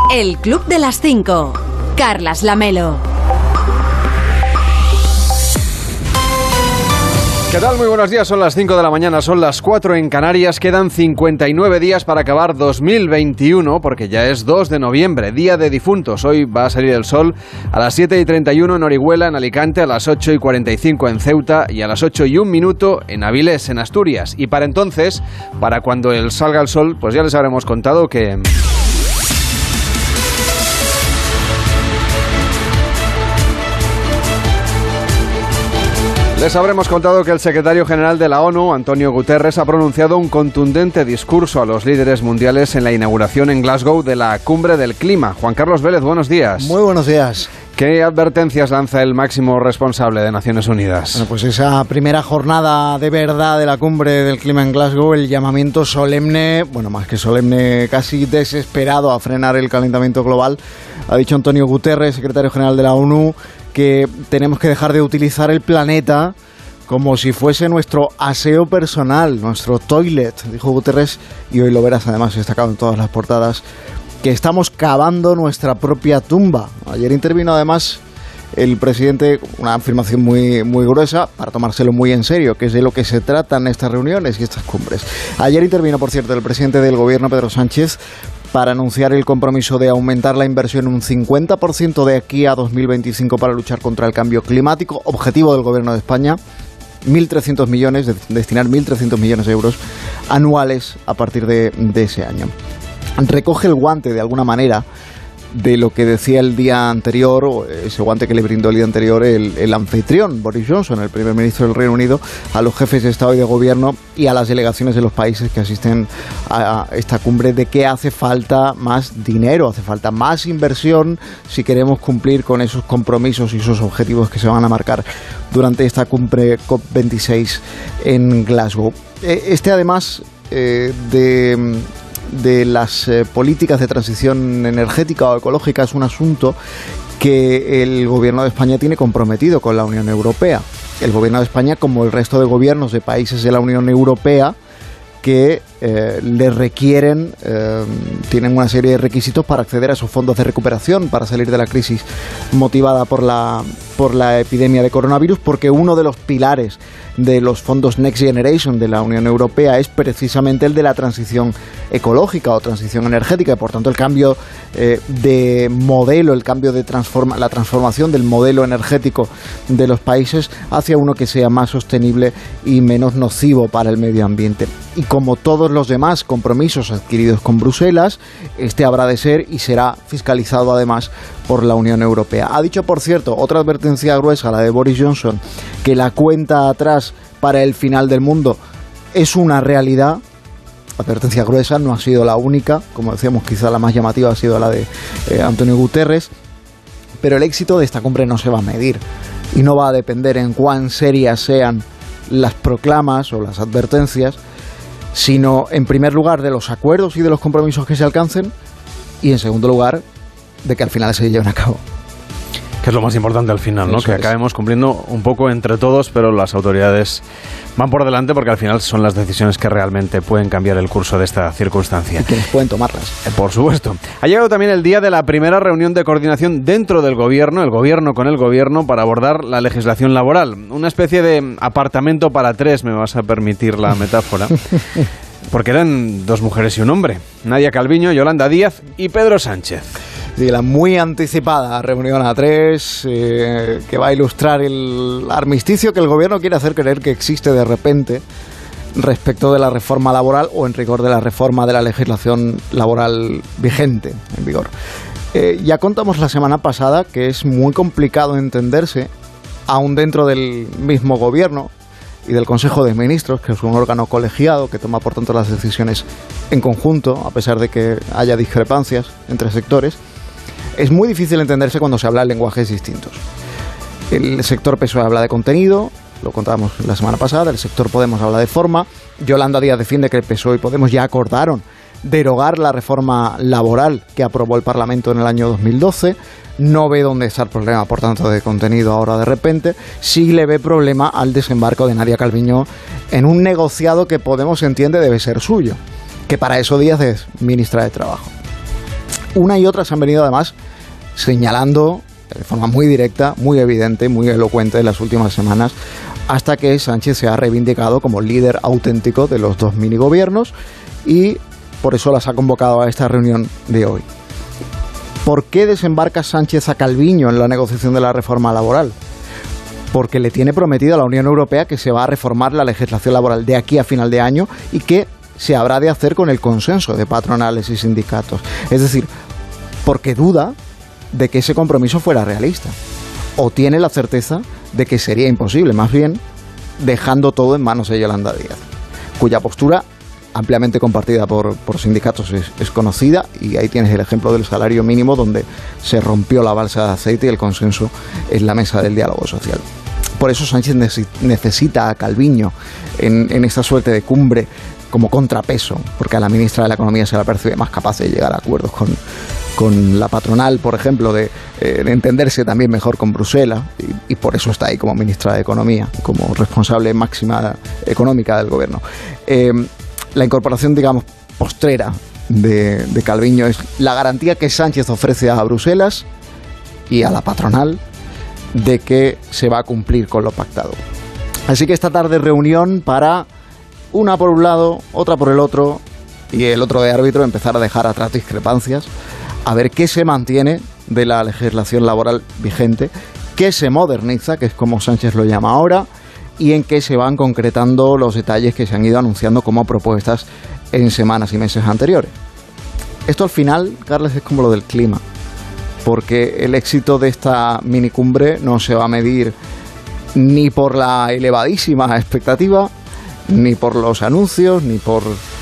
El Club de las 5. Carlas Lamelo. ¿Qué tal? Muy buenos días, son las 5 de la mañana, son las 4 en Canarias, quedan 59 días para acabar 2021, porque ya es 2 de noviembre, Día de Difuntos. Hoy va a salir el sol a las 7:31 en Orihuela, en Alicante, a las 8:45 en Ceuta y a las 8:01 en Avilés, en Asturias. Y para entonces, para cuando salga el sol, pues ya les habremos contado que... Les habremos contado que el secretario general de la ONU, Antonio Guterres, ha pronunciado un contundente discurso a los líderes mundiales en la inauguración en Glasgow de la Cumbre del Clima. Juan Carlos Vélez, buenos días. Muy buenos días. ¿Qué advertencias lanza el máximo responsable de Naciones Unidas? Bueno, pues esa primera jornada de verdad de la Cumbre del Clima en Glasgow, el llamamiento solemne, bueno, más que solemne, casi desesperado a frenar el calentamiento global. Ha dicho Antonio Guterres, secretario general de la ONU, que tenemos que dejar de utilizar el planeta como si fuese nuestro aseo personal, nuestro toilet, dijo Guterres, y hoy lo verás además destacado en todas las portadas, que estamos cavando nuestra propia tumba. Ayer intervino además el presidente, una afirmación muy gruesa, para tomárselo muy en serio, que es de lo que se tratan estas reuniones y estas cumbres. Ayer intervino, por cierto, el presidente del gobierno, Pedro Sánchez, para anunciar el compromiso de aumentar la inversión un 50% de aquí a 2025 para luchar contra el cambio climático. Objetivo del Gobierno de España, 1.300 millones, destinar 1.300 millones de euros anuales a partir de ese año. Recoge el guante, de alguna manera, de lo que decía el día anterior, o ese guante que le brindó el día anterior el anfitrión, Boris Johnson, el primer ministro del Reino Unido, a los jefes de Estado y de Gobierno y a las delegaciones de los países que asisten a esta cumbre, de que hace falta más dinero, hace falta más inversión si queremos cumplir con esos compromisos y esos objetivos que se van a marcar durante esta cumbre COP26 en Glasgow. Además de las políticas de transición energética o ecológica, es un asunto que el Gobierno de España tiene comprometido con la Unión Europea. El Gobierno de España, como el resto de gobiernos de países de la Unión Europea, que le requieren, tienen una serie de requisitos para acceder a esos fondos de recuperación, para salir de la crisis motivada por la epidemia de coronavirus, porque uno de los pilares de los fondos Next Generation de la Unión Europea es precisamente el de la transición ecológica o transición energética, y por tanto el cambio de modelo, el cambio de la transformación del modelo energético de los países hacia uno que sea más sostenible y menos nocivo para el medio ambiente. Y como todos los demás compromisos adquiridos con Bruselas, este habrá de ser y será fiscalizado además por la Unión Europea. Ha dicho, por cierto, otra advertencia gruesa, la de Boris Johnson, que la cuenta atrás para el final del mundo es una realidad. Advertencia gruesa, no ha sido la única, como decíamos, quizá la más llamativa ha sido la de Antonio Guterres, pero el éxito de esta cumbre no se va a medir y no va a depender en cuán serias sean las proclamas o las advertencias, sino en primer lugar de los acuerdos y de los compromisos que se alcancen, y en segundo lugar de que al final se lleven a cabo. Que es lo más importante al final, ¿no? Eso que acabemos cumpliendo un poco entre todos, pero las autoridades van por delante porque al final son las decisiones que realmente pueden cambiar el curso de esta circunstancia. Y quienes pueden tomarlas. Por supuesto. Ha llegado también el día de la primera reunión de coordinación dentro del gobierno, el gobierno con el gobierno, para abordar la legislación laboral. Una especie de apartamento para tres, me vas a permitir la metáfora. Porque eran dos mujeres y un hombre. Nadia Calviño, Yolanda Díaz y Pedro Sánchez. De la muy anticipada reunión a tres, que va a ilustrar el armisticio que el gobierno quiere hacer creer que existe de repente respecto de la reforma laboral, o en rigor de la reforma de la legislación laboral vigente, en vigor. Ya contamos la semana pasada que es muy complicado entenderse, aún dentro del mismo gobierno y del Consejo de Ministros, que es un órgano colegiado que toma por tanto las decisiones en conjunto, a pesar de que haya discrepancias entre sectores. Es muy difícil entenderse cuando se habla en lenguajes distintos. El sector PSOE habla de contenido, lo contábamos la semana pasada, el sector Podemos habla de forma. Yolanda Díaz defiende que el PSOE y Podemos ya acordaron derogar la reforma laboral que aprobó el Parlamento en el año 2012. No ve dónde está el problema, por tanto, de contenido ahora de repente. Sí le ve problema al desembarco de Nadia Calviño en un negociado que Podemos entiende debe ser suyo, que para eso Díaz es ministra de Trabajo. una y otra se han venido además señalando de forma muy directa, muy evidente, muy elocuente en las últimas semanas, hasta que Sánchez se ha reivindicado como líder auténtico de los dos minigobiernos y por eso las ha convocado a esta reunión de hoy. ¿Por qué desembarca Sánchez a Calviño en la negociación de la reforma laboral? Porque le tiene prometido a la Unión Europea que se va a reformar la legislación laboral de aquí a final de año y que se habrá de hacer con el consenso de patronales y sindicatos. Es decir, porque duda de que ese compromiso fuera realista, o tiene la certeza de que sería imposible, más bien dejando todo en manos de Yolanda Díaz, cuya postura, ampliamente compartida por sindicatos, es conocida, y ahí tienes el ejemplo del salario mínimo, donde se rompió la balsa de aceite y el consenso en la mesa del diálogo social. Por eso Sánchez necesita a Calviño en esta suerte de cumbre como contrapeso, porque a la ministra de la Economía se la percibe más capaz de llegar a acuerdos con la patronal, por ejemplo, de entenderse también mejor con Bruselas, y por eso está ahí como ministra de Economía, como responsable máxima económica del gobierno. La incorporación, digamos, postrera de Calviño es la garantía que Sánchez ofrece a Bruselas y a la patronal de que se va a cumplir con lo pactado. Así que esta tarde reunión para, una por un lado, otra por el otro, y el otro de árbitro, empezar a dejar atrás discrepancias, a ver qué se mantiene de la legislación laboral vigente, qué se moderniza, que es como Sánchez lo llama ahora, y en qué se van concretando los detalles que se han ido anunciando como propuestas en semanas y meses anteriores. Esto al final, Carles, es como lo del clima, porque el éxito de esta minicumbre no se va a medir ni por la elevadísima expectativa, ni por los anuncios, ni por...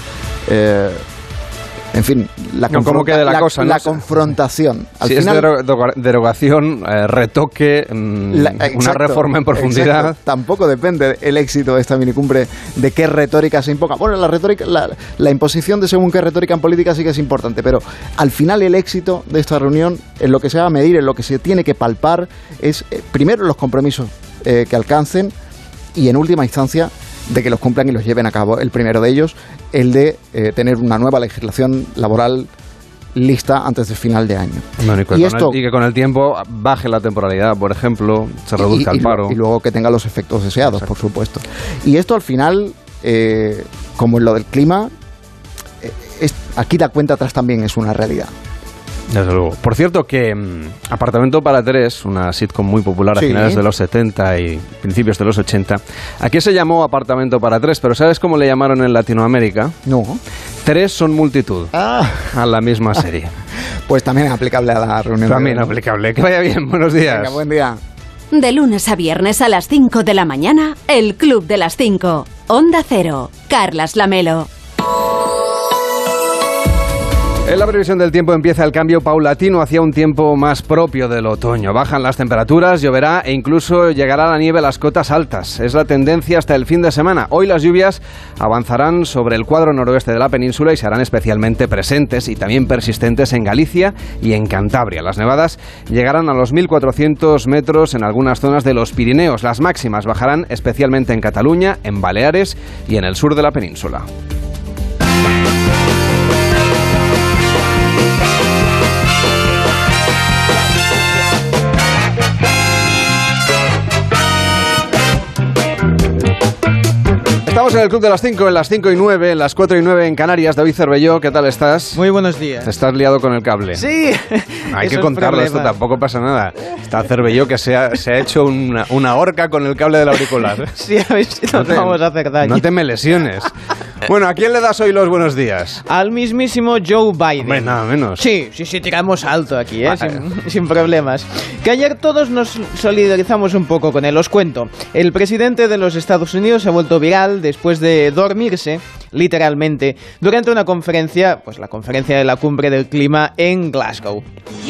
en fin, la confrontación. Al si final, es derogación, retoque, una reforma en profundidad. Exacto. Tampoco depende el éxito de esta minicumbre de qué retórica se imponga. Bueno, la retórica, la imposición de según qué retórica en política sí que es importante, pero al final el éxito de esta reunión, en lo que se va a medir, en lo que se tiene que palpar, es primero los compromisos que alcancen y en última instancia de que los cumplan y los lleven a cabo. El primero de ellos, el de tener una nueva legislación laboral lista antes del final de año. Bueno, y que con el tiempo baje la temporalidad, por ejemplo, se reduzca el paro. Y luego que tenga los efectos deseados, exacto, por supuesto. Y esto al final, como en lo del clima, aquí la cuenta atrás también es una realidad. Desde luego. Por cierto que Apartamento para tres, una sitcom muy popular a finales de los 70 y principios de los 80, aquí se llamó Apartamento para tres, pero ¿sabes cómo le llamaron en Latinoamérica? No. Tres son multitud. A la misma serie. Pues también es aplicable a la reunión. También aplicable. Que vaya bien, buenos días. Venga, buen día. De lunes a viernes a las 5 de la mañana, el Club de las 5. Onda Cero. Carlas Lamelo. En la previsión del tiempo empieza el cambio paulatino hacia un tiempo más propio del otoño. Bajan las temperaturas, lloverá e incluso llegará la nieve a las cotas altas. Es la tendencia hasta el fin de semana. Hoy las lluvias avanzarán sobre el cuadro noroeste de la península y se harán especialmente presentes y también persistentes en Galicia y en Cantabria. Las nevadas llegarán a los 1.400 metros en algunas zonas de los Pirineos. Las máximas bajarán especialmente en Cataluña, en Baleares y en el sur de la península. Estamos en el Club de las 5, en las 5 y 9, en las 4 y 9 en Canarias. David Cervelló, ¿qué tal estás? Muy buenos días. Te estás liado con el cable. Sí. Hay que contarlo, esto tampoco pasa nada. Está Cervelló que se ha hecho una horca con el cable del auricular. Sí, a ver si nos vamos a hacer daño. No te me lesiones. Bueno, ¿a quién le das hoy los buenos días? Al mismísimo Joe Biden. Hombre, nada menos. Sí, tiramos alto aquí, sin problemas. Que ayer todos nos solidarizamos un poco con él, os cuento. El presidente de los Estados Unidos se ha vuelto viral después de dormirse, literalmente, durante una conferencia, pues la conferencia de la cumbre del clima en Glasgow.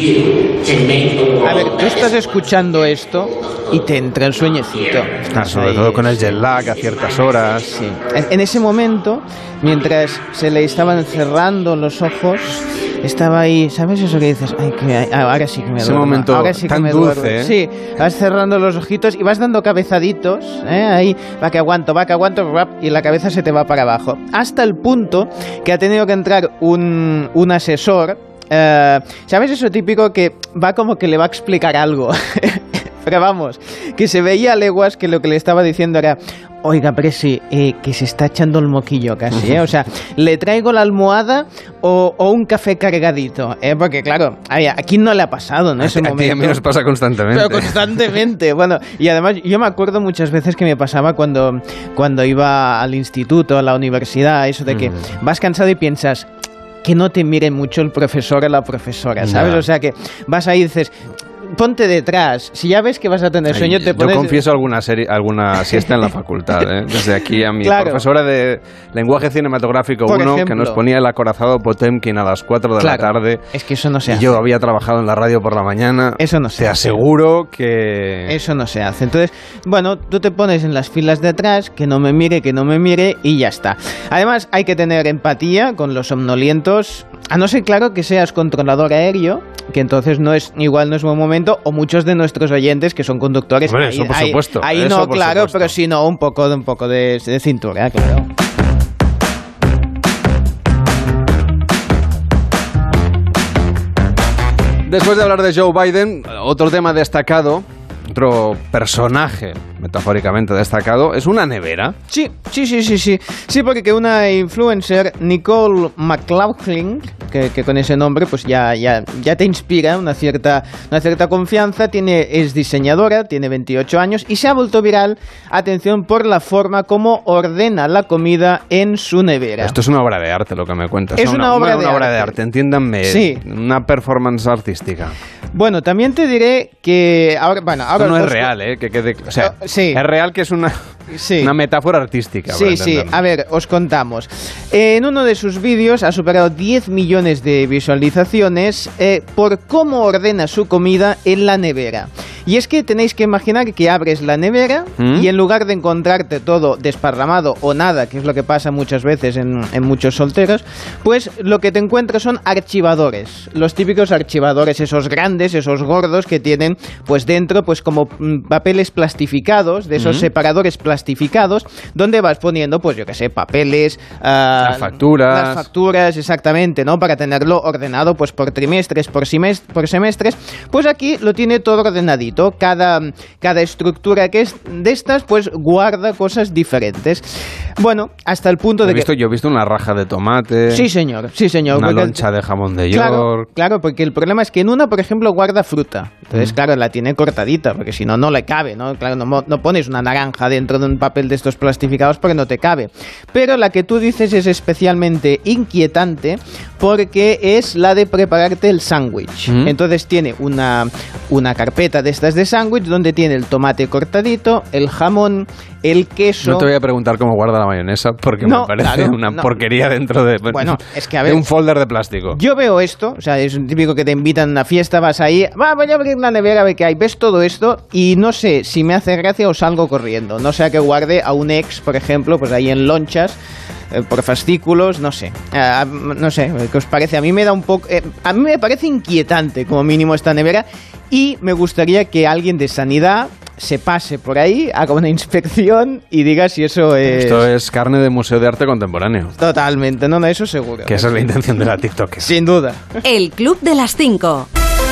A ver, tú estás escuchando esto y te entra el sueñecito. Sobre todo con el jet lag a ciertas horas. Sí. En ese momento, mientras se le estaban cerrando los ojos, estaba ahí, ¿sabes eso que dices? Ahora sí que me duermo. Ese momento ahora sí tan que me dulce, duermo. Sí, vas cerrando los ojitos y vas dando cabezaditos, ahí, va que aguanto, y la cabeza se te va para abajo. Hasta el punto que ha tenido que entrar un asesor ¿sabes eso típico que va como que le va a explicar algo? Pero vamos, que se veía a leguas que lo que le estaba diciendo era: oiga, presi, que se está echando el moquillo casi, ¿eh? O sea, ¿le traigo la almohada o un café cargadito? Porque claro, a quién no le ha pasado, ¿no? Ese momento. A mí nos pasa constantemente. Pero constantemente, bueno. Y además yo me acuerdo muchas veces que me pasaba cuando iba al instituto, a la universidad, eso de que vas cansado y piensas que no te mire mucho el profesor o la profesora, ¿sabes? O sea, que vas ahí y dices: ponte detrás. Si ya ves que vas a tener sueño, te pones... Yo confieso alguna siesta en la facultad, ¿eh? Desde aquí a mi profesora de lenguaje cinematográfico 1, que nos ponía el acorazado Potemkin a las 4 de la tarde. Es que eso no se hace. Yo había trabajado en la radio por la mañana. Eso no se hace. Te aseguro que... Eso no se hace. Entonces, bueno, tú te pones en las filas de atrás, que no me mire, y ya está. Además, hay que tener empatía con los somnolientos, a no ser, claro, que seas controlador aéreo, que entonces no es buen momento, o muchos de nuestros oyentes que son conductores. Bueno, eso por supuesto. Ahí no, claro, pero si no, un poco de cintura, claro. Después de hablar de Joe Biden, otro tema destacado, otro personaje metafóricamente destacado, es una nevera. Sí, porque una influencer, Nicole McLaughlin, que con ese nombre pues ya te inspira una cierta confianza, es diseñadora, tiene 28 años y se ha vuelto viral, atención, por la forma como ordena la comida en su nevera. Esto es una obra de arte, lo que me cuentas. Es una obra de arte, entiéndanme, sí. Una performance artística. Bueno, también te diré que ahora no es real, que quede, o sea, sí. Es real que es una metáfora artística. Sí. A ver, os contamos. En uno de sus vídeos ha superado 10 millones de visualizaciones por cómo ordena su comida en la nevera. Y es que tenéis que imaginar que abres la nevera y en lugar de encontrarte todo desparramado o nada, que es lo que pasa muchas veces en muchos solteros, pues lo que te encuentras son archivadores. Los típicos archivadores, esos grandes, esos gordos que tienen pues dentro pues como papeles plastificados, de esos separadores plastificados, donde vas poniendo pues yo que sé, papeles, las facturas, exactamente, ¿no? Para tenerlo ordenado pues por trimestres, por semestres. Pues aquí lo tiene todo ordenadito. Cada estructura que es de estas pues guarda cosas diferentes. Bueno, hasta el punto de yo he visto una raja de tomate. Sí, señor. Una loncha de jamón de York. Claro, porque el problema es que en una, por ejemplo, guarda fruta. Entonces, claro, la tiene cortadita, porque si no, no le cabe, ¿no? Claro, no pones una naranja dentro de un papel de estos plastificados porque no te cabe. Pero la que tú dices es especialmente inquietante porque es la de prepararte el sándwich. Entonces tiene una carpeta de estas de sándwich donde tiene el tomate cortadito, el jamón, el queso... No te voy a preguntar cómo guarda la mayonesa porque me parece una porquería dentro de... Bueno, es que a ver... De un folder de plástico. Yo veo esto, o sea, es un típico que te invitan a una fiesta, vas ahí, voy a abrir la nevera a ver qué hay, ves todo esto y no sé si me hace gracia o salgo corriendo. No sea que guarde a un ex, por ejemplo, pues ahí en lonchas, por fascículos, no sé. No sé, ¿qué os parece? A mí me da un poco... a mí me parece inquietante, como mínimo, esta nevera, y me gustaría que alguien de sanidad se pase por ahí, haga una inspección y diga si eso es... Esto es carne de Museo de Arte Contemporáneo. Totalmente, no, eso seguro. Que esa es la intención de la TikTok. Sin duda. El Club de las 5.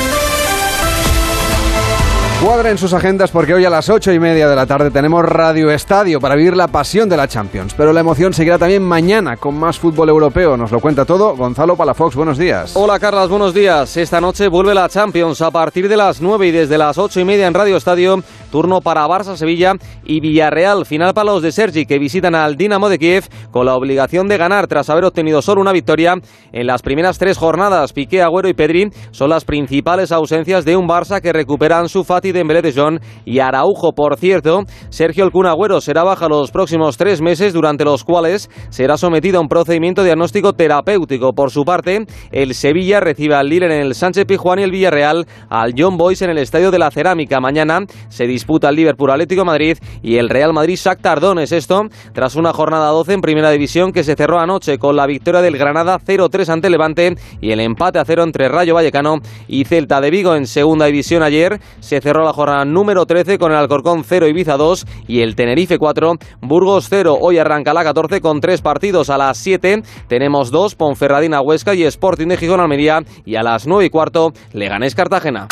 Cuadren sus agendas porque hoy a las 8:30 de la tarde tenemos Radio Estadio para vivir la pasión de la Champions. Pero la emoción seguirá también mañana con más fútbol europeo. Nos lo cuenta todo Gonzalo Palafox. Buenos días. Hola, Carlas, buenos días. Esta noche vuelve la Champions a partir de las 9 y desde las 8:30 en Radio Estadio. Turno para Barça, Sevilla y Villarreal. Final para los de Sergi, que visitan al Dinamo de Kiev con la obligación de ganar tras haber obtenido solo una victoria en las primeras 3 jornadas. Piqué, Agüero y Pedri son las principales ausencias de un Barça que recupera a Ansu Fati, Dembélé, De Jong y Araujo. Por cierto, Sergio El Kun Agüero será baja los próximos 3 meses, durante los cuales será sometido a un procedimiento diagnóstico terapéutico. Por su parte, el Sevilla recibe al Lille en el Sánchez Pizjuán y el Villarreal al Young Boys en el Estadio de la Cerámica. Mañana se disputa el Liverpool Atlético de Madrid y el Real Madrid Shakhtar Donetsk. Esto tras una jornada 12 en Primera División que se cerró anoche con la victoria del Granada 0-3 ante Levante y el empate a 0 entre Rayo Vallecano y Celta de Vigo. En Segunda División ayer se cerró cerró la jornada número 13 con el Alcorcón 0, Ibiza 2 y el Tenerife 4, Burgos 0. Hoy arranca la 14 con 3 partidos. A las 7 tenemos 2, Ponferradina Huesca y Sporting de Gijón Almería, y a las 9 y cuarto Leganés Cartagena.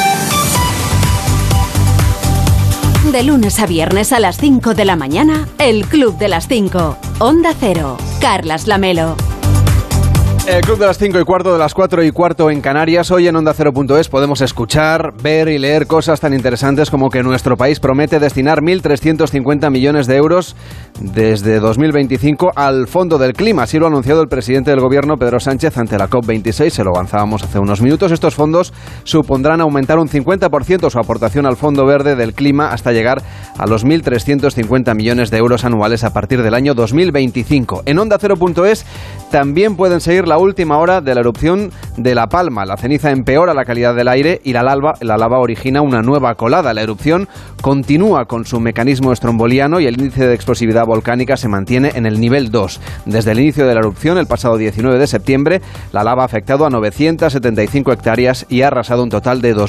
De lunes a viernes a las 5 de la mañana, el Club de las 5. Onda Cero. Carlas Lamelo. El Club de las 5 y cuarto, de las 4 y cuarto en Canarias. Hoy en OndaCero.es podemos escuchar, ver y leer cosas tan interesantes como que nuestro país promete destinar 1.350 millones de euros desde 2025 al Fondo del Clima. Así lo ha anunciado el presidente del Gobierno, Pedro Sánchez, ante la COP26. Se lo avanzábamos hace unos minutos. Estos fondos supondrán aumentar un 50% su aportación al Fondo Verde del Clima hasta llegar a los 1.350 millones de euros anuales a partir del año 2025. En OndaCero.es también pueden seguir la última hora de la erupción de La Palma. La ceniza empeora la calidad del aire y la lava origina una nueva colada. La erupción continúa con su mecanismo estromboliano y el índice de explosividad volcánica se mantiene en el nivel 2. Desde el inicio de la erupción, el pasado 19 de septiembre, la lava ha afectado a 975 hectáreas y ha arrasado un total de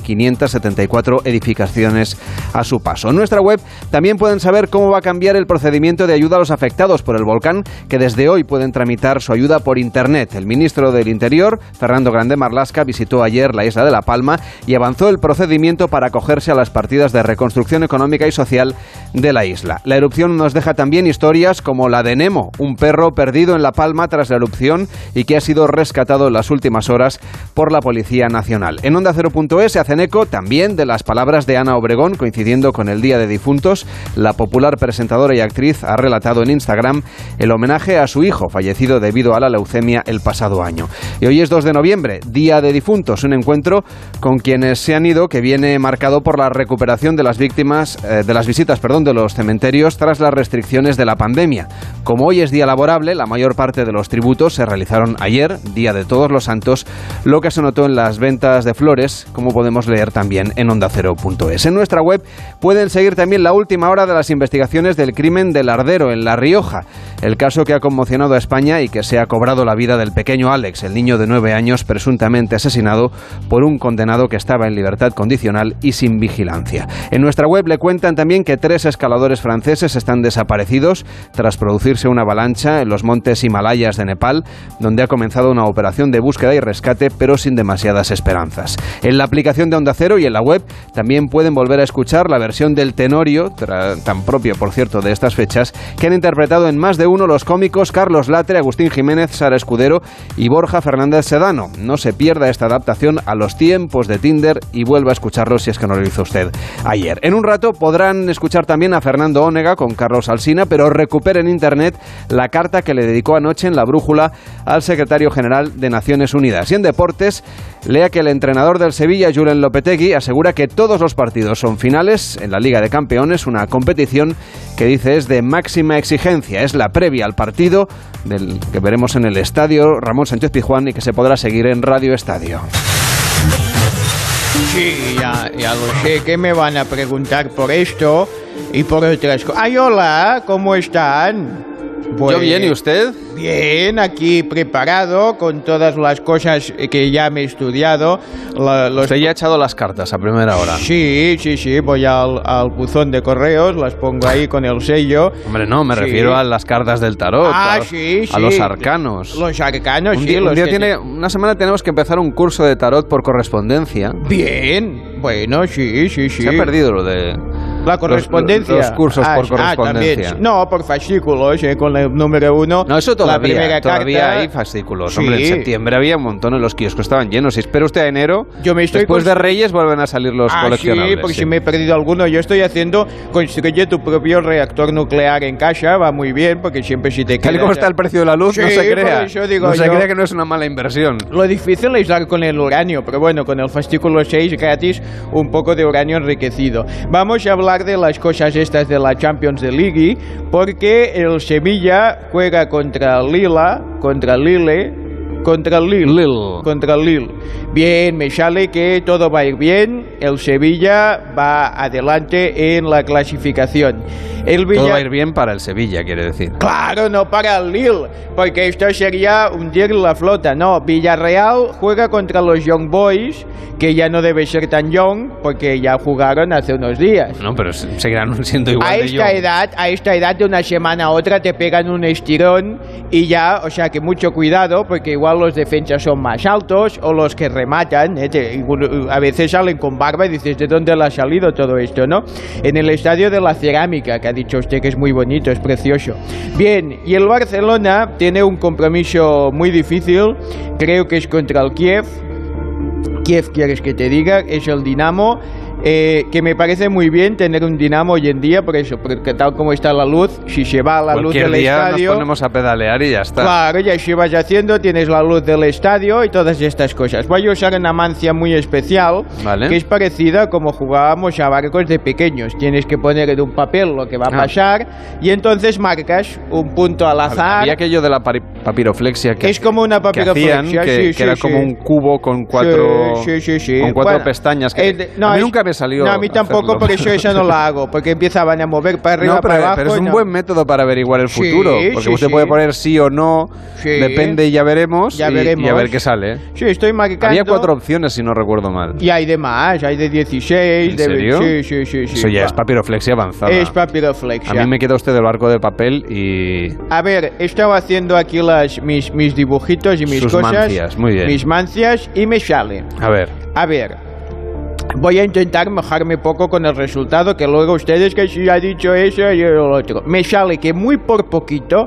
2.574 edificaciones a su paso. En nuestra web también pueden saber cómo va a cambiar el procedimiento de ayuda a los afectados por el volcán, que desde hoy pueden tramitar su ayuda por Internet. El ministro del Interior, Fernando Grande Marlaska, visitó ayer la isla de La Palma y avanzó el procedimiento para acogerse a las partidas de reconstrucción económica y social de la isla. La erupción nos deja también historias como la de Nemo, un perro perdido en La Palma tras la erupción y que ha sido rescatado en las últimas horas por la Policía Nacional. En OndaCero.es se hacen eco también de las palabras de Ana Obregón, coincidiendo con el Día de Difuntos. La popular presentadora y actriz ha relatado en Instagram el homenaje a su hijo, fallecido debido a la leucemia el pasado año. Y hoy es 2 de noviembre, Día de Difuntos, un encuentro con quienes se han ido que viene marcado por la recuperación de las víctimas, de las visitas de los cementerios tras las restricciones de la pandemia. Como hoy es día laborable, la mayor parte de los tributos se realizaron ayer, Día de Todos los Santos, lo que se notó en las ventas de flores, como podemos leer también en OndaCero.es. En nuestra web pueden seguir también la última hora de las investigaciones del crimen del Ardero en La Rioja, el caso que ha conmocionado a España y que se ha cobrado la vida del pequeño Alex, el niño de 9 años presuntamente asesinado por un condenado que estaba en libertad condicional y sin vigilancia. En nuestra web le cuentan también que 3 escaladores franceses están desaparecidos tras producirse una avalancha en los montes Himalayas de Nepal, donde ha comenzado una operación de búsqueda y rescate, pero sin demasiadas esperanzas. En la aplicación de Onda Cero y en la web también pueden volver a escuchar la versión del Tenorio, tan propio por cierto de estas fechas, que han interpretado en más de uno los cómicos Carlos Latre, Agustín Jiménez, Sara Escudero y Borja Fernández Sedano. No se pierda esta adaptación a los tiempos de Tinder y vuelva a escucharlo si es que no lo hizo usted ayer. En un rato podrán escuchar también a Fernando Ónega con Carlos Alsina, pero recupere en Internet la carta que le dedicó anoche en La Brújula al secretario general de Naciones Unidas. Y en deportes, lea que el entrenador del Sevilla, Julen Lopetegui, asegura que todos los partidos son finales en la Liga de Campeones, una competición que dice es de máxima exigencia. Es la previa al partido del que veremos en el estadio Ramón Sánchez Pizjuán y que se podrá seguir en Radio Estadio. Sí, ya lo sé, que me van a preguntar por esto y por otras cosas. ¡Ay, hola! ¿Cómo están? Pues, yo bien, ¿y usted? Bien, aquí preparado con todas las cosas que ya me he estudiado. Usted ya ha echado las cartas a primera hora. Sí, voy al buzón de correos, las pongo ahí con el sello. Hombre, no, me refiero a las cartas del tarot, a los arcanos. Los arcanos, Una semana tenemos que empezar un curso de tarot por correspondencia. Bien, bueno, sí. Se ha perdido lo de... La correspondencia. Los cursos por correspondencia. También. No, por fascículos, con el número 1. No, eso todavía, la primera todavía carta. hay fascículos. Sí. Hombre, en septiembre había un montón en los kioscos, estaban llenos. Si espera usted a enero, después de Reyes vuelven a salir los coleccionables. Sí, porque si me he perdido alguno. Yo estoy haciendo construye tu propio reactor nuclear en casa, va muy bien, porque siempre si te queda... Tal y como está el precio de la luz, sí, no se crea. No se crea que no es una mala inversión. Lo difícil es dar con el uranio, pero bueno, con el fascículo 6 gratis, un poco de uranio enriquecido. Vamos a hablar de las cosas estas de la Champions League, porque el Sevilla juega contra Lille, contra el Lille. Bien, me sale que todo va a ir bien. El Sevilla va adelante en la clasificación. Todo va a ir bien para el Sevilla, quiere decir. Claro, no para el Lille, porque esto sería hundir la flota. No, Villarreal juega contra los Young Boys, que ya no debe ser tan young, porque ya jugaron hace unos días. No, pero seguirán siendo igual de young. A esta edad, de una semana a otra, te pegan un estirón y ya, o sea que mucho cuidado, porque igual los defensas son más altos o los que rematan, a veces salen con barba y dices, ¿de dónde le ha salido todo esto, no? En el Estadio de la Cerámica, que ha dicho usted que es muy bonito, es precioso. Bien, y el Barcelona tiene un compromiso muy difícil, creo que es contra el Kiev. Kiev, ¿quieres que te diga? Es el Dinamo. Que me parece muy bien tener un Dinamo hoy en día, por eso, porque tal como está la luz, si se va la luz del estadio, nos ponemos a pedalear y ya está. Claro, ya si vas haciendo, tienes la luz del estadio y todas estas cosas. Voy a usar una mancia muy especial, que es parecida como jugábamos a barcos de pequeños. Tienes que poner en un papel lo que va a pasar y entonces marcas un punto al azar. Había aquello de la papiroflexia que es como una papiroflexia, que era como un cubo con cuatro pestañas. A mí nunca me salió. No, a mí tampoco, por eso no la hago, porque empezaban a mover para arriba, para abajo. Pero es un buen método para averiguar el futuro, porque usted puede poner sí o no, depende y ya veremos, y a ver qué sale. Sí, estoy marcando. Había 4 opciones, si no recuerdo mal. Y hay de más, hay de 16. ¿En serio? Sí. Eso ya es papiroflexia avanzada. Es papiroflexia. A mí me queda usted del barco de papel y... A ver, he estado haciendo aquí mis dibujitos y mis cosas. Mancias, muy bien. Mis mancias y me sale. A ver. Voy a intentar mojarme poco con el resultado, que luego ustedes que si ha dicho eso y lo otro. Me sale que muy por poquito,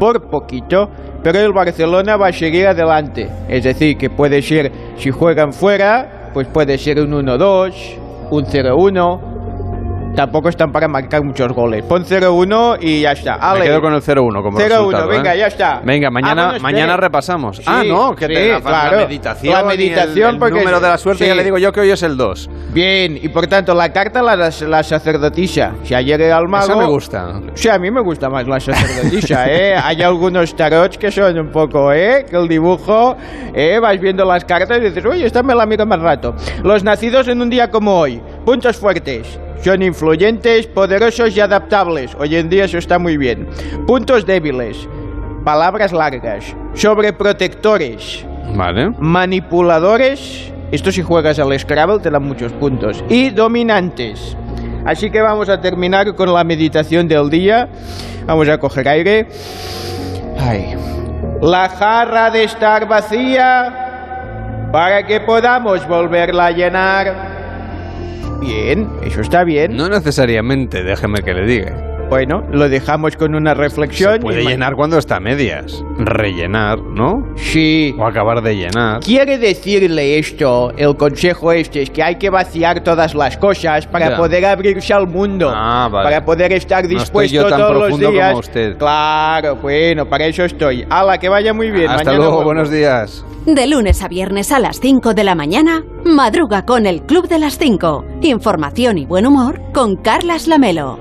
pero el Barcelona va a seguir adelante. Es decir, que puede ser, si juegan fuera, pues puede ser un 1-2, un 0-1. Tampoco están para marcar muchos goles. Pon 0-1 y ya está. Me quedo con el 0-1 como resultado. 0-1, venga, ya está. Venga, mañana repasamos. Sí, la meditación. La meditación, el número de la suerte, ya le digo yo que hoy es el 2. Bien, y por tanto, la carta la sacerdotisa. Si ayer era el mago... Esa me gusta. Sí, a mí me gusta más la sacerdotisa, Hay algunos tarots que son un poco, que el dibujo, vas viendo las cartas y dices, oye, esta me la miro más rato. Los nacidos en un día como hoy. Puntos fuertes. Son influyentes, poderosos y adaptables. Hoy en día eso está muy bien. Puntos débiles. Palabras largas. Sobreprotectores. Vale. Manipuladores. Esto si juegas al Scrabble te dan muchos puntos. Y dominantes. Así que vamos a terminar con la meditación del día. Vamos a coger aire. La jarra ha de estar vacía para que podamos volverla a llenar. Bien, eso está bien. No necesariamente, déjeme que le diga. Bueno, lo dejamos con una reflexión. Se puede llenar cuando está a medias. Rellenar, ¿no? Sí. O acabar de llenar. Quiere decirle esto, el consejo es que hay que vaciar todas las cosas para poder abrirse al mundo. Vale. Para poder estar dispuesto todos los días. Como usted. Claro, bueno, para eso estoy. ¡Hala, que vaya muy bien! Hasta luego, buenos días. De lunes a viernes a las 5 de la mañana, madruga con el Club de las 5. Información y buen humor con Carlas Lamelo.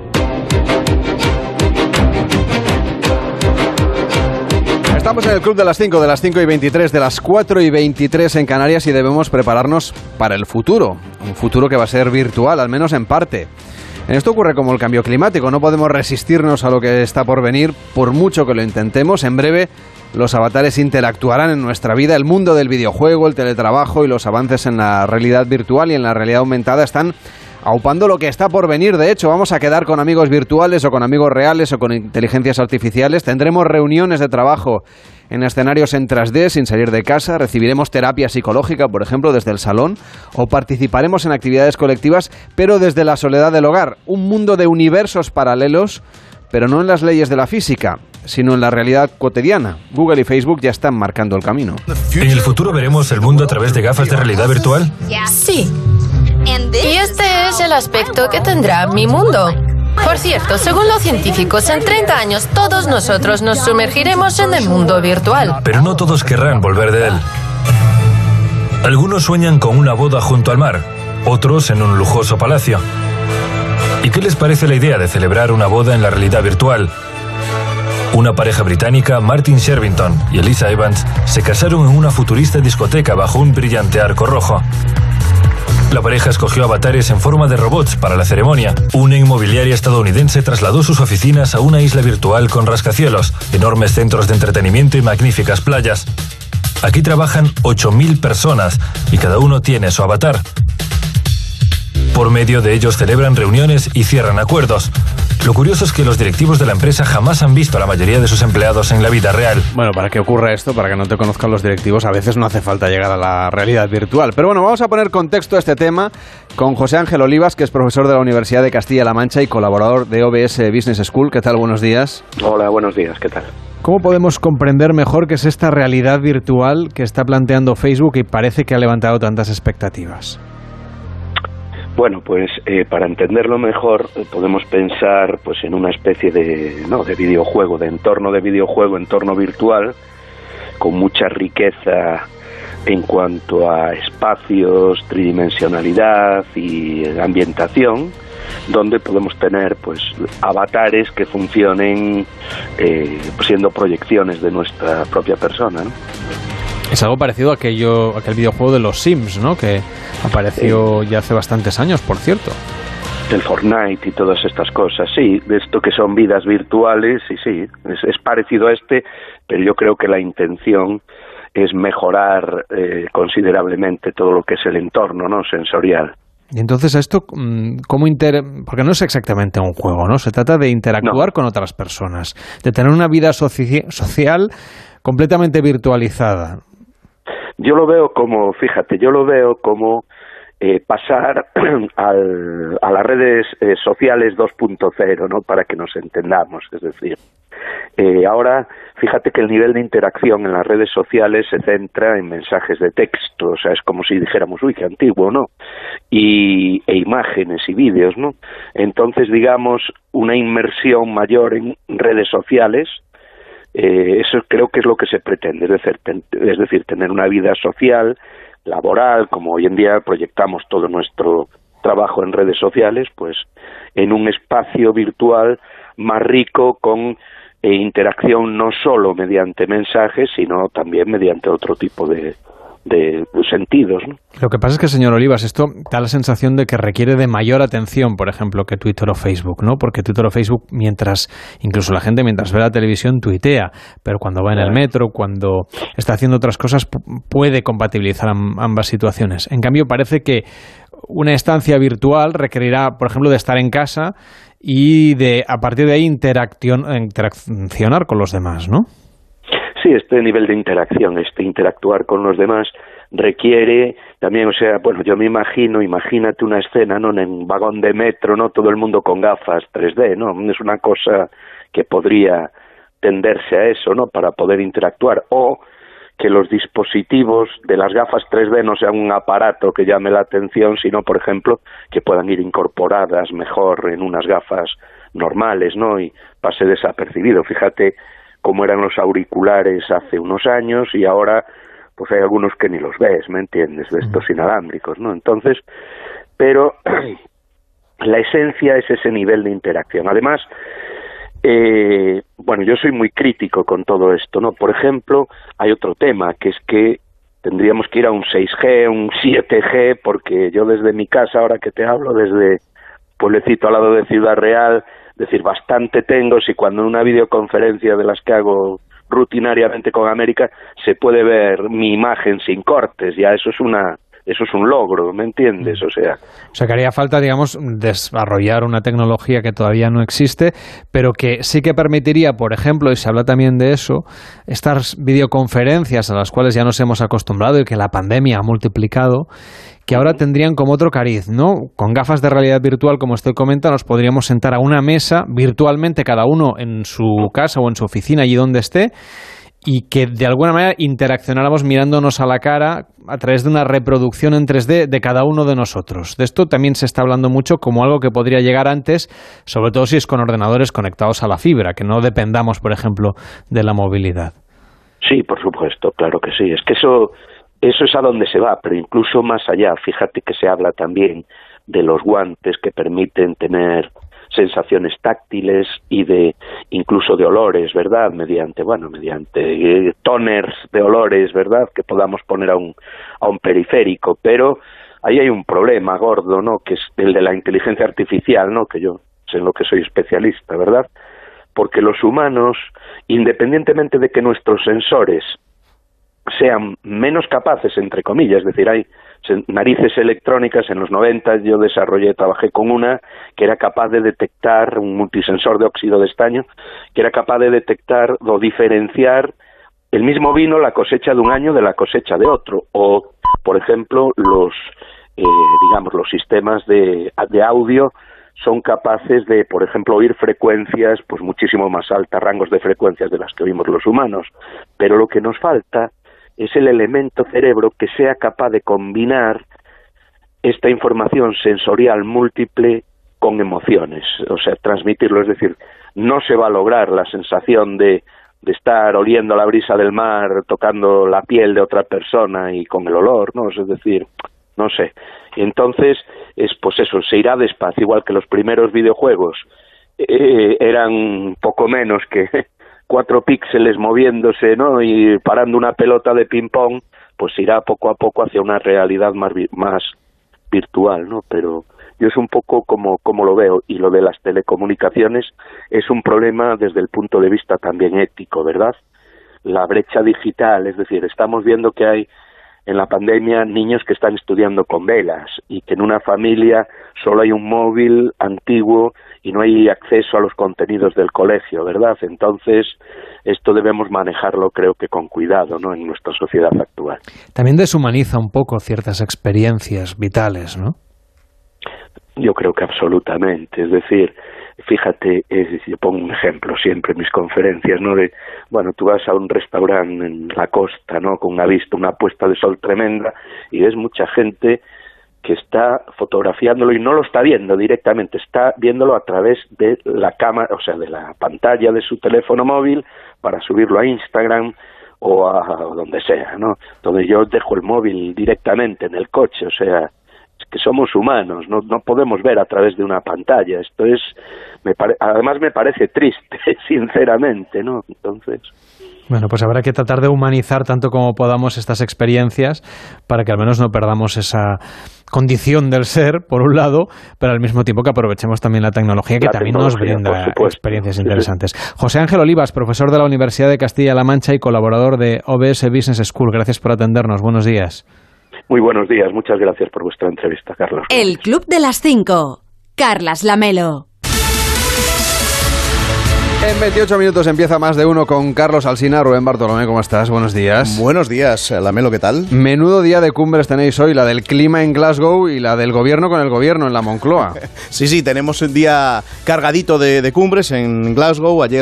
Estamos en el Club de las 5, de las 5 y 23, de las 4 y 23 en Canarias y debemos prepararnos para el futuro. Un futuro que va a ser virtual, al menos en parte. En esto ocurre como el cambio climático. No podemos resistirnos a lo que está por venir, por mucho que lo intentemos. En breve, los avatares interactuarán en nuestra vida. El mundo del videojuego, el teletrabajo y los avances en la realidad virtual y en la realidad aumentada están aupando lo que está por venir. De hecho, vamos a quedar con amigos virtuales o con amigos reales o con inteligencias artificiales. Tendremos reuniones de trabajo en escenarios en 3D sin salir de casa. Recibiremos terapia psicológica, por ejemplo, desde el salón. O participaremos en actividades colectivas, pero desde la soledad del hogar. Un mundo de universos paralelos, pero no en las leyes de la física, sino en la realidad cotidiana. Google y Facebook ya están marcando el camino. ¿En el futuro veremos el mundo a través de gafas de realidad virtual? Sí. Y este es el aspecto que tendrá mi mundo. Por cierto, según los científicos, en 30 años todos nosotros nos sumergiremos en el mundo virtual. Pero no todos querrán volver de él. Algunos sueñan con una boda junto al mar, otros en un lujoso palacio. ¿Y qué les parece la idea de celebrar una boda en la realidad virtual? Una pareja británica, Martin Shervington y Elisa Evans, se casaron en una futurista discoteca bajo un brillante arco rojo. La pareja escogió avatares en forma de robots para la ceremonia. Una inmobiliaria estadounidense trasladó sus oficinas a una isla virtual con rascacielos, enormes centros de entretenimiento y magníficas playas. Aquí trabajan 8.000 personas y cada uno tiene su avatar. Por medio de ellos celebran reuniones y cierran acuerdos. Lo curioso es que los directivos de la empresa jamás han visto a la mayoría de sus empleados en la vida real. Bueno, para que ocurra esto, para que no te conozcan los directivos, a veces no hace falta llegar a la realidad virtual. Pero bueno, vamos a poner contexto a este tema con José Ángel Olivas, que es profesor de la Universidad de Castilla-La Mancha y colaborador de OBS Business School. ¿Qué tal? Buenos días. Hola, buenos días. ¿Qué tal? ¿Cómo podemos comprender mejor qué es esta realidad virtual que está planteando Facebook y parece que ha levantado tantas expectativas? Bueno, pues para entenderlo mejor podemos pensar pues en una especie de videojuego, de entorno virtual, con mucha riqueza en cuanto a espacios, tridimensionalidad y ambientación, donde podemos tener pues avatares que funcionen siendo proyecciones de nuestra propia persona, ¿no? Es algo parecido a aquel videojuego de los Sims, ¿no? Que apareció ya hace bastantes años, por cierto. El Fortnite y todas estas cosas, sí, de esto que son vidas virtuales, y sí, es parecido a este, pero yo creo que la intención es mejorar considerablemente todo lo que es el entorno, ¿no?, sensorial. Y entonces a esto, porque no es exactamente un juego, ¿no? Se trata de interactuar con otras personas, de tener una vida social completamente virtualizada. Yo lo veo como pasar a las redes sociales 2.0, ¿no?, para que nos entendamos. Es decir, ahora, fíjate que el nivel de interacción en las redes sociales se centra en mensajes de texto, o sea, es como si dijéramos, uy, qué antiguo, ¿no?, e imágenes y vídeos, ¿no? Entonces, digamos, una inmersión mayor en redes sociales, eso creo que es lo que se pretende, es decir, tener una vida social, laboral, como hoy en día proyectamos todo nuestro trabajo en redes sociales, pues en un espacio virtual más rico con interacción no solo mediante mensajes, sino también mediante otro tipo de sentidos, ¿no? Lo que pasa es que, señor Olivas, esto da la sensación de que requiere de mayor atención, por ejemplo, que Twitter o Facebook, ¿no? Porque Twitter o Facebook, incluso la gente mientras ve la televisión tuitea, pero cuando va en el metro, cuando está haciendo otras cosas, puede compatibilizar ambas situaciones. En cambio, parece que una estancia virtual requerirá, por ejemplo, de estar en casa y de, a partir de ahí, interaccionar con los demás, ¿no? Sí, este nivel de interacción, interactuar con los demás requiere también, o sea, bueno, yo me imagínate una escena, ¿no?, en un vagón de metro, ¿no?, todo el mundo con gafas 3D, ¿no? Es una cosa que podría tenderse a eso, ¿no?, para poder interactuar, o que los dispositivos de las gafas 3D no sean un aparato que llame la atención, sino, por ejemplo, que puedan ir incorporadas mejor en unas gafas normales, ¿no?, y pase desapercibido. Fíjate cómo eran los auriculares hace unos años y ahora pues hay algunos que ni los ves, ¿me entiendes?, de estos inalámbricos, ¿no? Entonces, pero la esencia es ese nivel de interacción. Además, bueno, yo soy muy crítico con todo esto, ¿no? Por ejemplo, hay otro tema, que es que tendríamos que ir a un 6G, un 7G, porque yo desde mi casa, ahora que te hablo, desde pueblecito al lado de Ciudad Real, es decir, bastante tengo si cuando en una videoconferencia de las que hago rutinariamente con América se puede ver mi imagen sin cortes, ya eso es un logro, ¿me entiendes? O sea que haría falta, digamos, desarrollar una tecnología que todavía no existe, pero que sí que permitiría, por ejemplo, y se habla también de eso, estas videoconferencias a las cuales ya nos hemos acostumbrado y que la pandemia ha multiplicado, que ahora tendrían como otro cariz, ¿no? Con gafas de realidad virtual, como usted comenta, nos podríamos sentar a una mesa virtualmente, cada uno en su casa o en su oficina, allí donde esté, y que de alguna manera interaccionáramos mirándonos a la cara a través de una reproducción en 3D de cada uno de nosotros. De esto también se está hablando mucho como algo que podría llegar antes, sobre todo si es con ordenadores conectados a la fibra, que no dependamos, por ejemplo, de la movilidad. Sí, por supuesto, claro que sí. Es que eso es a donde se va, pero incluso más allá. Fíjate que se habla también de los guantes que permiten tener sensaciones táctiles y incluso de olores, ¿verdad? Mediante toners de olores, ¿verdad? Que podamos poner a un periférico, pero ahí hay un problema gordo, ¿no? Que es el de la inteligencia artificial, ¿no? Que yo sé en lo que soy especialista, ¿verdad? Porque los humanos, independientemente de que nuestros sensores sean menos capaces, entre comillas, es decir, hay narices electrónicas. En los 90 yo trabajé con una que era capaz de detectar, un multisensor de óxido de estaño, que era capaz de detectar o diferenciar el mismo vino, la cosecha de un año de la cosecha de otro, o por ejemplo los sistemas de audio son capaces de, por ejemplo, oír frecuencias pues muchísimo más altas, rangos de frecuencias de las que oímos los humanos, pero lo que nos falta es el elemento cerebro que sea capaz de combinar esta información sensorial múltiple con emociones, o sea, transmitirlo. Es decir, no se va a lograr la sensación de estar oliendo la brisa del mar, tocando la piel de otra persona y con el olor, ¿no? Es decir, no sé. Y entonces, pues eso, se irá despacio, igual que los primeros videojuegos eran poco menos que 4 píxeles moviéndose, ¿no? Y parando una pelota de ping-pong, pues irá poco a poco hacia una realidad más virtual, ¿no? Pero yo es un poco como lo veo, y lo de las telecomunicaciones es un problema desde el punto de vista también ético, ¿verdad? La brecha digital, es decir, estamos viendo que hay en la pandemia niños que están estudiando con velas y que en una familia solo hay un móvil antiguo y no hay acceso a los contenidos del colegio, ¿verdad? Entonces, esto debemos manejarlo, creo que con cuidado, ¿no?, en nuestra sociedad actual. También deshumaniza un poco ciertas experiencias vitales, ¿no? Yo creo que absolutamente. Es decir, fíjate, yo pongo un ejemplo siempre en mis conferencias, ¿no? Tú vas a un restaurante en la costa, ¿no?, con una vista, una puesta de sol tremenda, y ves mucha gente que está fotografiándolo y no lo está viendo directamente, está viéndolo a través de la cámara, o sea, de la pantalla de su teléfono móvil para subirlo a Instagram o a donde sea, ¿no? Donde yo dejo el móvil directamente en el coche, o sea, es que somos humanos, no podemos ver a través de una pantalla. Esto es, además me parece triste, sinceramente, ¿no? Entonces... Bueno, pues habrá que tratar de humanizar tanto como podamos estas experiencias para que al menos no perdamos esa condición del ser, por un lado, pero al mismo tiempo que aprovechemos también la tecnología que también nos brinda experiencias interesantes. José Ángel Olivas, profesor de la Universidad de Castilla-La Mancha y colaborador de OBS Business School. Gracias por atendernos. Buenos días. Muy buenos días. Muchas gracias por vuestra entrevista, Carlos. El Club de las 5. Carlas Lamelo. En 28 minutos empieza Más de Uno con Carlos Alsina. Rubén Bartolomé, ¿cómo estás? Buenos días. Buenos días, Lamelo, ¿qué tal? Menudo día de cumbres tenéis hoy, la del clima en Glasgow y la del gobierno con el gobierno en la Moncloa. Sí, tenemos un día cargadito de cumbres en Glasgow. Ayer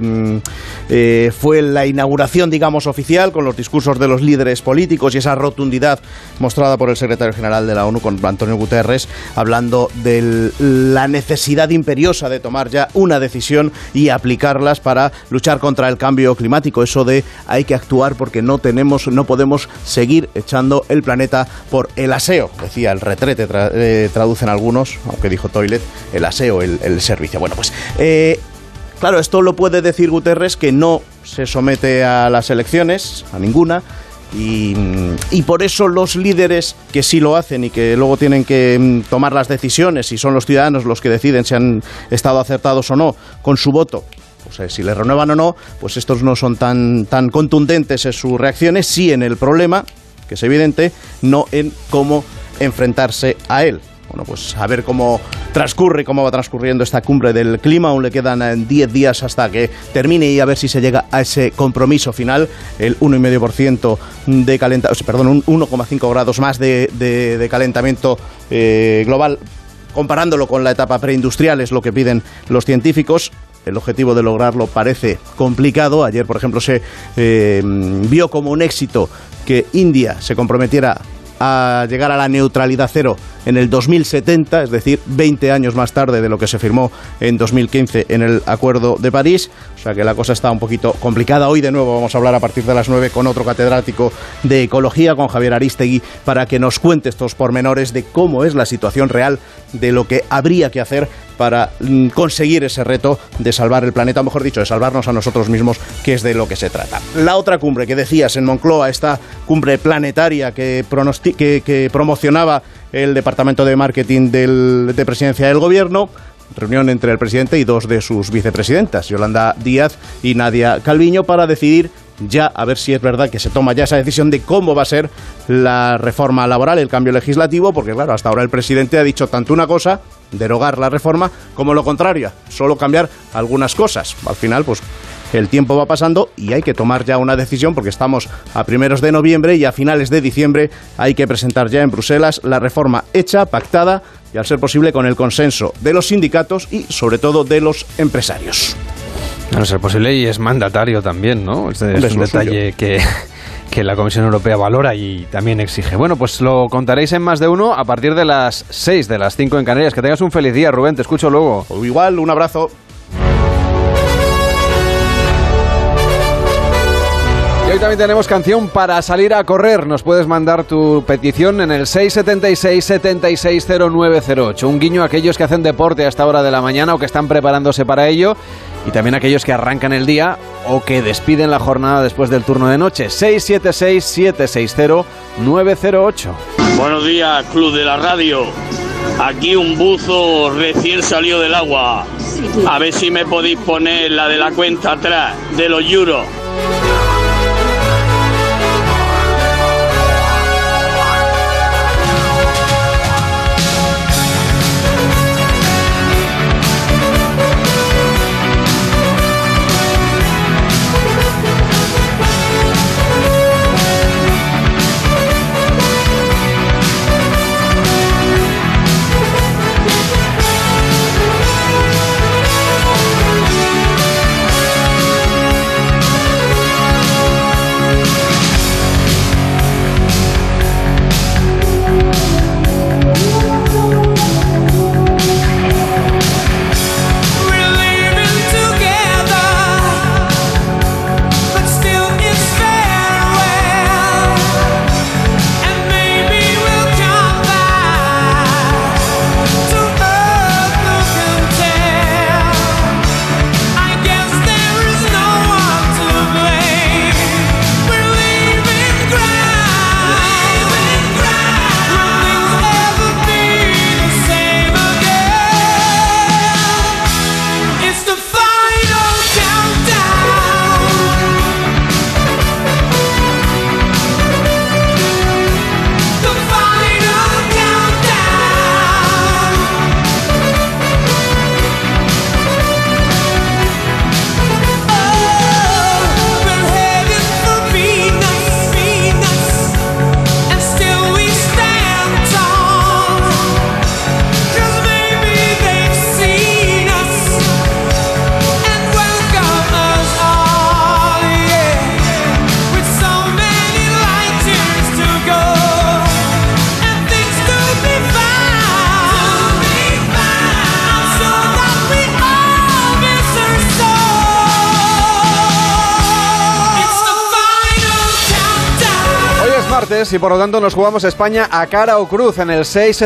fue la inauguración, digamos, oficial, con los discursos de los líderes políticos y esa rotundidad mostrada por el secretario general de la ONU, con Antonio Guterres, hablando de la necesidad imperiosa de tomar ya una decisión y aplicarlas para luchar contra el cambio climático. Eso de hay que actuar porque no podemos seguir echando el planeta por el aseo, decía el retrete, traducen algunos, aunque dijo toilet, el aseo, el servicio. Bueno, pues claro, esto lo puede decir Guterres, que no se somete a las elecciones, a ninguna, y por eso los líderes que sí lo hacen y que luego tienen que tomar las decisiones, y son los ciudadanos los que deciden si han estado acertados o no con su voto, pues si le renuevan o no, pues estos no son tan contundentes en sus reacciones, sí en el problema, que es evidente, no en cómo enfrentarse a él. Bueno, pues a ver cómo va transcurriendo esta cumbre del clima. Aún le quedan 10 días hasta que termine y a ver si se llega a ese compromiso final, el 1,5% de calentamiento, perdón, 1,5 grados más de calentamiento global, comparándolo con la etapa preindustrial, es lo que piden los científicos. El objetivo de lograrlo parece complicado. Ayer, por ejemplo, se vio como un éxito que India se comprometiera a llegar a la neutralidad cero en el 2070, es decir, 20 años más tarde de lo que se firmó en 2015 en el Acuerdo de París. O sea que la cosa está un poquito complicada. Hoy de nuevo vamos a hablar a partir de las 9 con otro catedrático de Ecología, con Javier Aristegui, para que nos cuente estos pormenores de cómo es la situación real, de lo que habría que hacer para conseguir ese reto de salvar el planeta, o mejor dicho, de salvarnos a nosotros mismos, que es de lo que se trata. La otra cumbre que decías en Moncloa, esta cumbre planetaria que promocionaba el Departamento de Marketing de Presidencia del Gobierno, reunión entre el presidente y dos de sus vicepresidentas, Yolanda Díaz y Nadia Calviño, para decidir ya, a ver si es verdad que se toma ya esa decisión de cómo va a ser la reforma laboral, el cambio legislativo, porque claro, hasta ahora el presidente ha dicho tanto una cosa, derogar la reforma, como lo contrario, solo cambiar algunas cosas. Al final, pues el tiempo va pasando y hay que tomar ya una decisión, porque estamos a primeros de noviembre y a finales de diciembre hay que presentar ya en Bruselas la reforma hecha, pactada y, al ser posible, con el consenso de los sindicatos y, sobre todo, de los empresarios. A no ser posible, y es mandatario también, ¿no? Es un detalle que la Comisión Europea valora y también exige. Bueno, pues lo contaréis en Más de Uno a partir de las 6, de las 5 en Canarias. Que tengas un feliz día, Rubén, te escucho luego. Igual, un abrazo. Y hoy también tenemos canción para salir a correr. Nos puedes mandar tu petición en el 676-760908. Un guiño a aquellos que hacen deporte a esta hora de la mañana o que están preparándose para ello. Y también a aquellos que arrancan el día o que despiden la jornada después del turno de noche. 676-760-908. Buenos días, Club de la Radio. Aquí un buzo recién salió del agua. A ver si me podéis poner la de la cuenta atrás de los euros. Y por lo tanto nos jugamos España a cara o cruz en el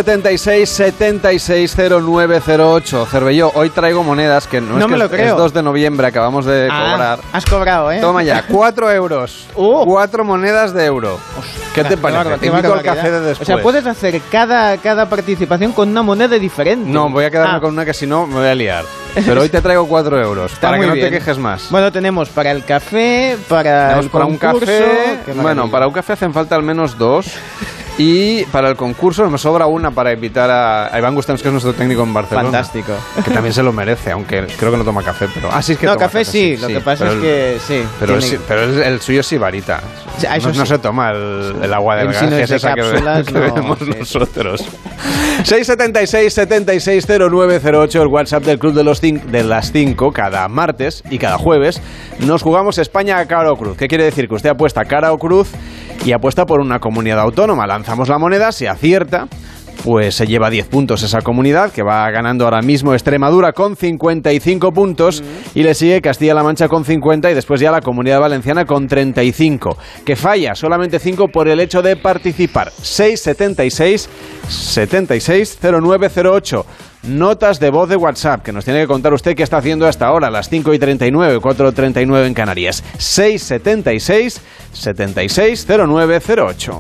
676-760908. Cervelló, hoy traigo monedas que no es me que lo creo. Es 2 de noviembre, acabamos de cobrar. Has cobrado, ¿eh? Toma ya, 4 euros. 4 monedas de euro. ¿Qué te parece? Te invito al café de después. O sea, puedes hacer cada participación con una moneda diferente. No, voy a quedarme con una que si no me voy a liar. Pero hoy te traigo 4 euros, para que no te quejes más. Bueno, tenemos para el café, para el concurso... un café, bueno, para un café hacen falta al menos 2. Y para el concurso me sobra una para invitar a Iván Gustams, que es nuestro técnico en Barcelona. Fantástico. Que también se lo merece, aunque creo que no toma café. Pero sí es que no, toma café sí, lo que pasa es que sí. Pero el suyo es sibarita. Sí, no se toma el agua del gas, que es esa que bebemos nosotros. 676-760908, el WhatsApp del Club de las 5, cada martes y cada jueves. Nos jugamos España a cara o cruz. ¿Qué quiere decir? Que usted apuesta cara o cruz y apuesta por una comunidad autónoma. Lanzamos la moneda, si acierta, pues se lleva 10 puntos esa comunidad, que va ganando ahora mismo Extremadura con 55 puntos, y le sigue Castilla-La Mancha con 50, y después ya la Comunidad Valenciana con 35, que falla solamente 5 por el hecho de participar. 676-760908. notas de voz de WhatsApp, que nos tiene que contar usted qué está haciendo hasta ahora, a las 5:39, 4:39 en Canarias. 676 760908.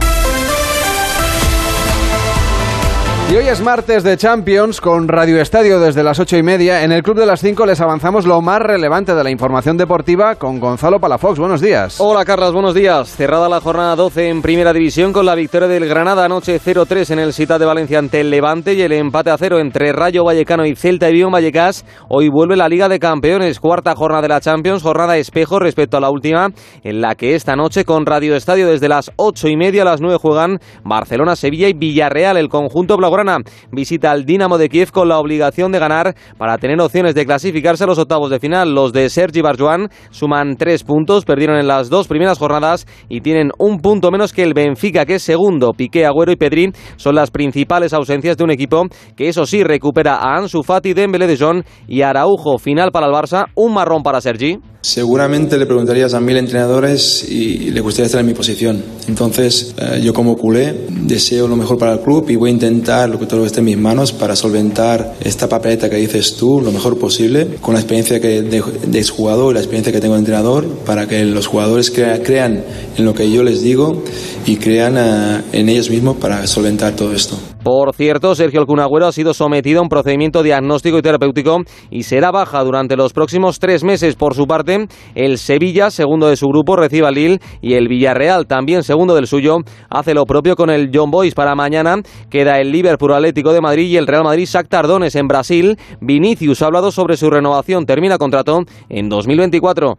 Y hoy es martes de Champions con Radio Estadio desde las 8:30. En el Club de las 5 les avanzamos lo más relevante de la información deportiva con Gonzalo Palafox. Buenos días. Hola, Carlos, buenos días. Cerrada la jornada 12 en Primera División con la victoria del Granada anoche 0-3 en el Ciutat de Valencia ante el Levante y el empate a 0 entre Rayo Vallecano y Celta y Vigo Vallecas. Hoy vuelve la Liga de Campeones, cuarta jornada de la Champions, jornada espejo respecto a la última, en la que esta noche con Radio Estadio desde las 8:30 a las 9 juegan Barcelona, Sevilla y Villarreal. El conjunto blaugrana visita al Dinamo de Kiev con la obligación de ganar para tener opciones de clasificarse a los octavos de final. Los de Sergi Barjuan suman 3 puntos, perdieron en las 2 primeras jornadas y tienen un punto menos que el Benfica, que es segundo. Piqué, Agüero y Pedri son las principales ausencias de un equipo que, eso sí, recupera a Ansu Fati, Dembélé, De Jong y Araujo. Final para el Barça, un marrón para Sergi. Seguramente le preguntarías a 1000 entrenadores y le gustaría estar en mi posición. Entonces, yo como culé deseo lo mejor para el club y voy a intentar lo que todo esté en mis manos para solventar esta papeleta que dices tú lo mejor posible, con la experiencia de exjugador y la experiencia que tengo de entrenador, para que los jugadores crean en lo que yo les digo y crean en ellos mismos para solventar todo esto. Por cierto, Sergio El Kun Agüero ha sido sometido a un procedimiento diagnóstico y terapéutico y será baja durante los próximos 3 meses. Por su parte, el Sevilla, segundo de su grupo, recibe al Lille y el Villarreal, también segundo del suyo, hace lo propio con el Young Boys. Para mañana queda el Liverpool, Atlético de Madrid y el Real Madrid Shakhtar Donetsk. En Brasil, Vinicius ha hablado sobre su renovación, termina contrato en 2024.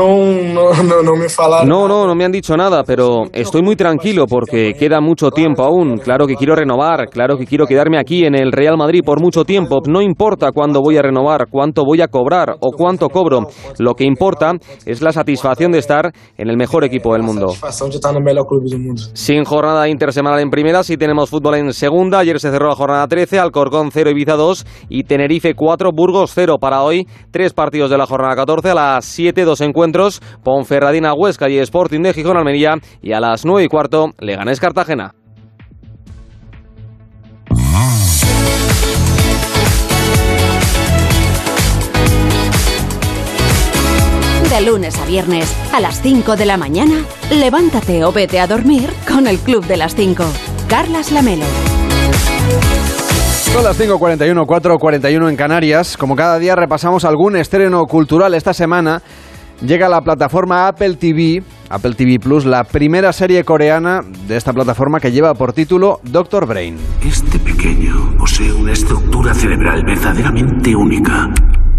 No me han dicho nada, pero estoy muy tranquilo porque queda mucho tiempo aún. Claro que quiero renovar, claro que quiero quedarme aquí en el Real Madrid por mucho tiempo. No importa cuándo voy a renovar, cuánto voy a cobrar o cuánto cobro. Lo que importa es la satisfacción de estar en el mejor equipo del mundo. Sin jornada intersemanal en primera, sí tenemos fútbol en segunda. Ayer se cerró la jornada 13, Alcorcón 0, Ibiza 2 y Tenerife 4, Burgos 0. Para hoy, 3 partidos de la jornada 14, a las 7, 2 encuentros. Ponferradina, Huesca y Sporting de Gijón, Almería, y a las 9:15 Leganés, Cartagena. De lunes a viernes, a las 5 de la mañana, levántate o vete a dormir con el Club de las 5. Carlas Lamelo. Son las 5:41, 4:41 en Canarias. Como cada día repasamos algún estreno cultural. Esta semana llega a la plataforma Apple TV Plus, la primera serie coreana de esta plataforma que lleva por título Dr. Brain. Este pequeño posee una estructura cerebral verdaderamente única.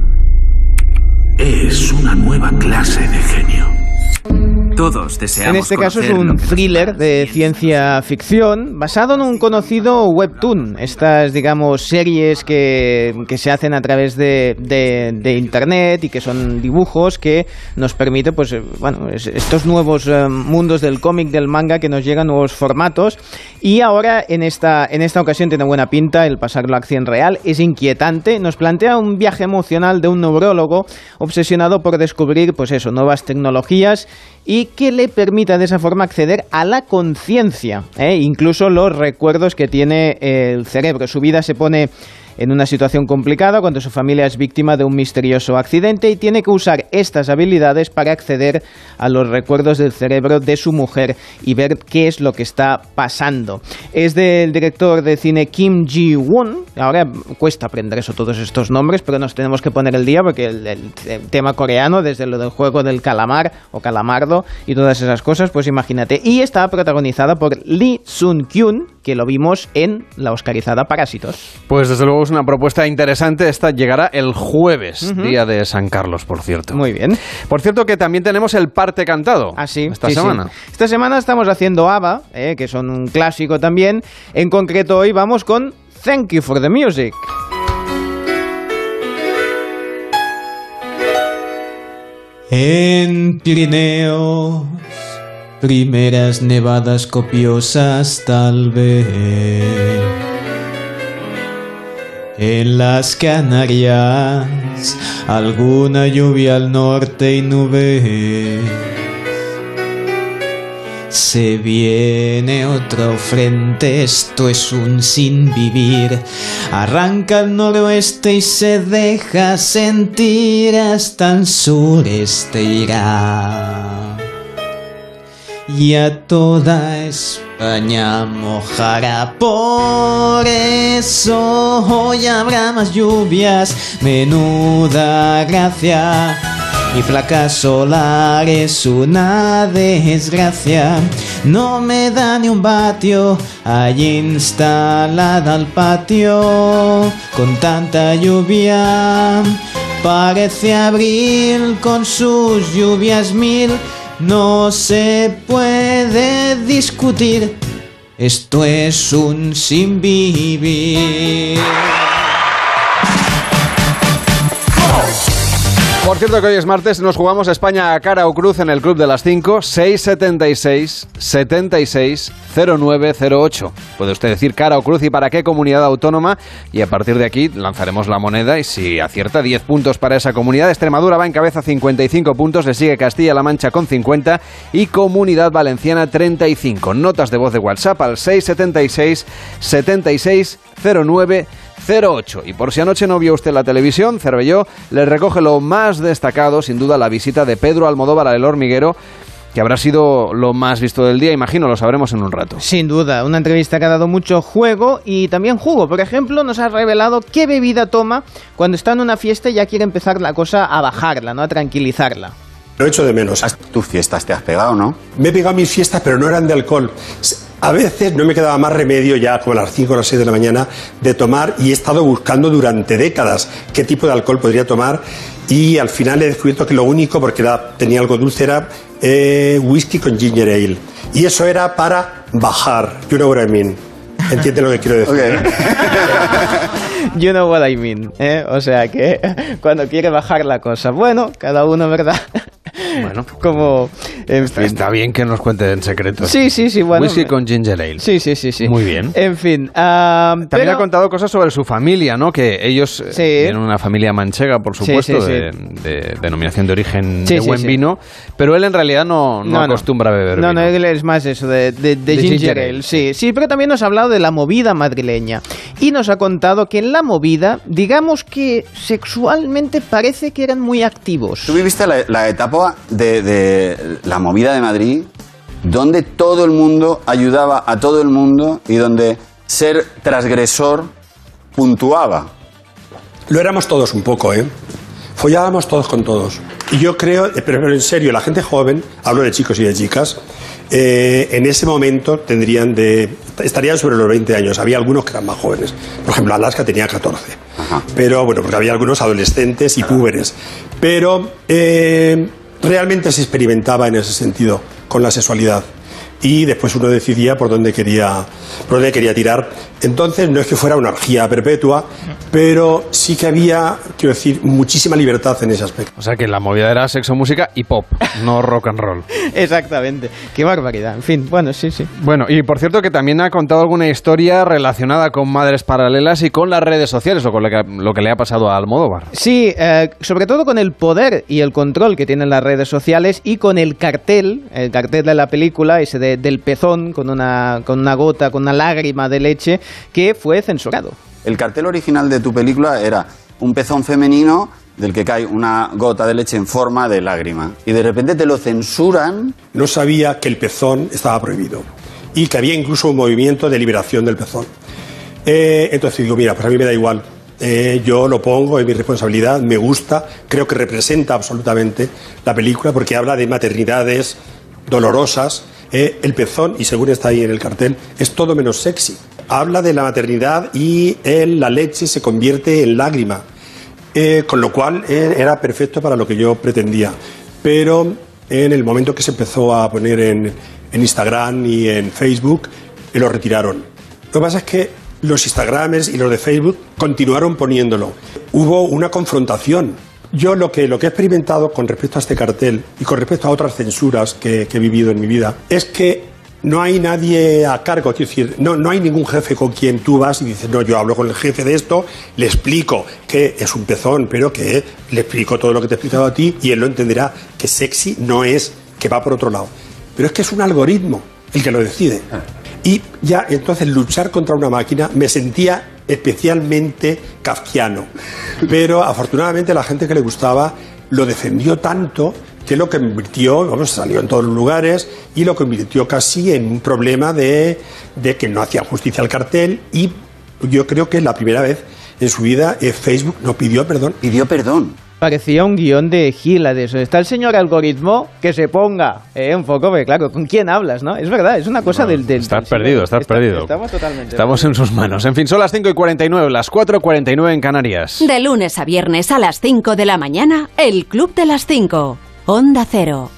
Es una nueva clase de genio. Todos deseamos. En este caso es un thriller de ciencia ficción basado en un conocido webtoon. Estas, digamos, series que se hacen a través de internet y que son dibujos que nos permiten, pues, bueno, estos nuevos mundos del cómic, del manga, que nos llegan nuevos formatos. Y ahora, en esta ocasión, tiene buena pinta el pasarlo a acción real. Es inquietante. Nos plantea un viaje emocional de un neurólogo obsesionado por descubrir, pues eso, nuevas tecnologías y que le permita de esa forma acceder a la conciencia, incluso los recuerdos que tiene el cerebro. Su vida se pone en una situación complicada cuando su familia es víctima de un misterioso accidente y tiene que usar estas habilidades para acceder a los recuerdos del cerebro de su mujer y ver qué es lo que está pasando. Es del director de cine Kim Ji-woon. Ahora cuesta aprender todos estos nombres, pero nos tenemos que poner el día porque el tema coreano, desde lo del juego del calamar o calamardo y todas esas cosas, pues imagínate. Y está protagonizada por Lee Sun-kyun, que lo vimos en la oscarizada Parásitos. Pues desde luego es una propuesta interesante. Esta llegará el jueves, día de San Carlos, por cierto. Muy bien. Por cierto, que también tenemos el parte cantado. Esta semana. Sí. Esta semana estamos haciendo ABBA, que son un clásico también. En concreto, hoy vamos con Thank You for the Music. En Pirineos, primeras nevadas copiosas tal vez. En las Canarias, alguna lluvia al norte y nubes. Se viene otro frente, esto es un sin vivir. Arranca al noroeste y se deja sentir, hasta el sureste irá. Y a toda España mojará. Por eso hoy habrá más lluvias, menuda gracia. Mi placa solar es una desgracia. No me da ni un vatio allí instalada al patio. Con tanta lluvia parece abril con sus lluvias mil. No se puede discutir, esto es un sin vivir. Por cierto que hoy es martes, nos jugamos España a cara o cruz en el Club de las 5, 676 76 0908. Puede usted decir cara o cruz y para qué comunidad autónoma, y a partir de aquí lanzaremos la moneda y si acierta 10 puntos para esa comunidad. Extremadura va en cabeza 55 puntos, le sigue Castilla-La Mancha con 50 y Comunidad Valenciana 35. Notas de voz de WhatsApp al 676 76 0908. Y por si anoche no vio usted la televisión, Cervelló le recoge lo más destacado, sin duda, la visita de Pedro Almodóvar a El Hormiguero, que habrá sido lo más visto del día, imagino, lo sabremos en un rato. Sin duda, una entrevista que ha dado mucho juego y también jugo. Por ejemplo, nos ha revelado qué bebida toma cuando está en una fiesta y ya quiere empezar la cosa a bajarla, ¿no? A tranquilizarla. Lo echo de menos. ¿Tus fiestas te has pegado, no? Me he pegado mis fiestas, pero no eran de alcohol. A veces no me quedaba más remedio, ya como a las 5 o las 6 de la mañana, de tomar, y he estado buscando durante décadas qué tipo de alcohol podría tomar, y al final he descubierto que lo único, porque tenía algo dulce, era whisky con ginger ale. Y eso era para bajar. You know what I mean. ¿Entiendes lo que quiero decir? Okay. You know what I mean, ¿eh? O sea que cuando quiere bajar la cosa. Bueno, cada uno, ¿verdad? Bueno, como en fin. Está bien que nos cuente en secreto. Sí, bueno. Whisky con ginger ale. Sí. Muy bien. En fin. También ha contado cosas sobre su familia, ¿no? Que ellos tienen una familia manchega, por supuesto, de denominación de origen de buen vino, pero él en realidad no acostumbra a beber vino. No, él es más eso, de ginger ale. Sí, pero también nos ha hablado de la movida madrileña y nos ha contado que en la movida, digamos que sexualmente parece que eran muy activos. ¿Tú viviste la etapa de la movida de Madrid, donde todo el mundo ayudaba a todo el mundo y donde ser transgresor puntuaba? Lo éramos todos un poco, ¿eh? Follábamos todos con todos. Y yo creo, pero en serio, la gente joven, hablo de chicos y de chicas, en ese momento estarían sobre los 20 años. Había algunos que eran más jóvenes. Por ejemplo, Alaska tenía 14. Ajá. Pero bueno, porque había algunos adolescentes y púberes. Pero realmente se experimentaba en ese sentido con la sexualidad. Y después uno decidía por dónde quería tirar. Entonces no es que fuera una orgía perpetua, pero sí que había, quiero decir, muchísima libertad en ese aspecto. O sea que la movida era sexo, música y pop, no rock and roll. Exactamente. Qué barbaridad. En fin, bueno, sí. Bueno, y por cierto que también ha contado alguna historia relacionada con madres paralelas y con las redes sociales, o con lo que le ha pasado a Almodóvar. Sí, sobre todo con el poder y el control que tienen las redes sociales y con el cartel de la película, ese del pezón con una gota, con una lágrima de leche, que fue censurado. El cartel original de tu película era un pezón femenino del que cae una gota de leche en forma de lágrima. Y de repente te lo censuran. No sabía que el pezón estaba prohibido y que había incluso un movimiento de liberación del pezón. Entonces digo, mira, pues a mí me da igual. Yo lo pongo, es mi responsabilidad, me gusta, creo que representa absolutamente la película porque habla de maternidades dolorosas. El pezón, y según está ahí en el cartel, es todo menos sexy. Habla de la maternidad y la leche se convierte en lágrima, con lo cual era perfecto para lo que yo pretendía. Pero en el momento que se empezó a poner en Instagram y en Facebook, lo retiraron. Lo que pasa es que los Instagramers y los de Facebook continuaron poniéndolo. Hubo una confrontación. Yo lo que he experimentado con respecto a este cartel y con respecto a otras censuras que he vivido en mi vida es que no hay nadie a cargo, quiero decir, no hay ningún jefe con quien tú vas y dices, no, yo hablo con el jefe de esto, le explico que es un pezón, pero que le explico todo lo que te he explicado a ti y él lo entenderá, que sexy no es, que va por otro lado. pero es que es un algoritmo el que lo decide. Y ya entonces luchar contra una máquina me sentía especialmente kafkiano. Pero afortunadamente la gente que le gustaba lo defendió tanto que lo convirtió, salió en todos los lugares y lo convirtió casi en un problema de que no hacía justicia al cartel. Y yo creo que es la primera vez en su vida Facebook no pidió perdón. Pidió perdón. Parecía un guión de Gila de eso. Está el señor algoritmo que se ponga un poco, porque claro, ¿con quién hablas, no? Es verdad, es una cosa del Estás perdido. Estamos totalmente. Estamos en sus manos. En fin, son las 5:49, las 4:49 en Canarias. De lunes a viernes a las 5 de la mañana, el Club de las 5. Onda Cero.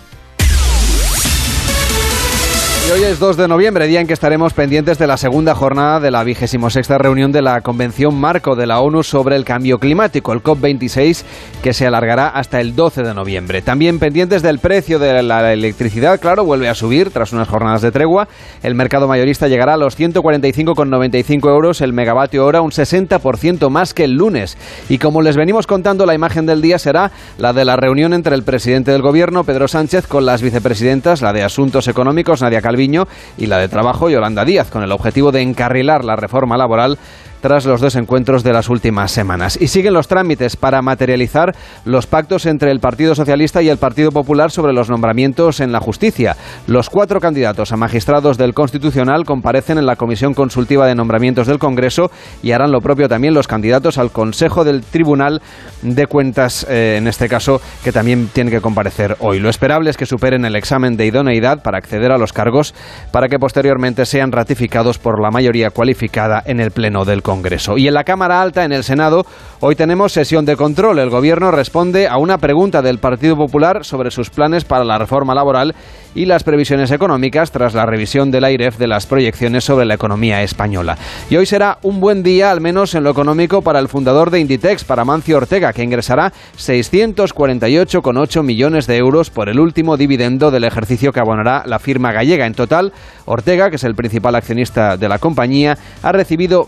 Y hoy es 2 de noviembre, día en que estaremos pendientes de la segunda jornada de la 26ª reunión de la Convención Marco de la ONU sobre el Cambio Climático, el COP26, que se alargará hasta el 12 de noviembre. También pendientes del precio de la electricidad, claro, vuelve a subir tras unas jornadas de tregua. El mercado mayorista llegará a los 145,95 euros el megavatio hora, un 60% más que el lunes. Y como les venimos contando, la imagen del día será la de la reunión entre el presidente del Gobierno, Pedro Sánchez, con las vicepresidentas, la de Asuntos Económicos, Nadia Calviño, y la de Trabajo, Yolanda Díaz, con el objetivo de encarrilar la reforma laboral tras los desencuentros de las últimas semanas. Y siguen los trámites para materializar los pactos entre el Partido Socialista y el Partido Popular sobre los nombramientos en la justicia. Los 4 candidatos a magistrados del Constitucional comparecen en la Comisión Consultiva de Nombramientos del Congreso y harán lo propio también los candidatos al Consejo del Tribunal de Cuentas, en este caso, que también tienen que comparecer hoy. Lo esperable es que superen el examen de idoneidad para acceder a los cargos, para que posteriormente sean ratificados por la mayoría cualificada en el Pleno del Congreso. Y en la Cámara Alta, en el Senado, hoy tenemos sesión de control. El Gobierno responde a una pregunta del Partido Popular sobre sus planes para la reforma laboral y las previsiones económicas tras la revisión del AIREF de las proyecciones sobre la economía española. Y hoy será un buen día, al menos en lo económico, para el fundador de Inditex, para Mancio Ortega, que ingresará 648,8 millones de euros por el último dividendo del ejercicio que abonará la firma gallega. En total, Ortega, que es el principal accionista de la compañía, ha recibido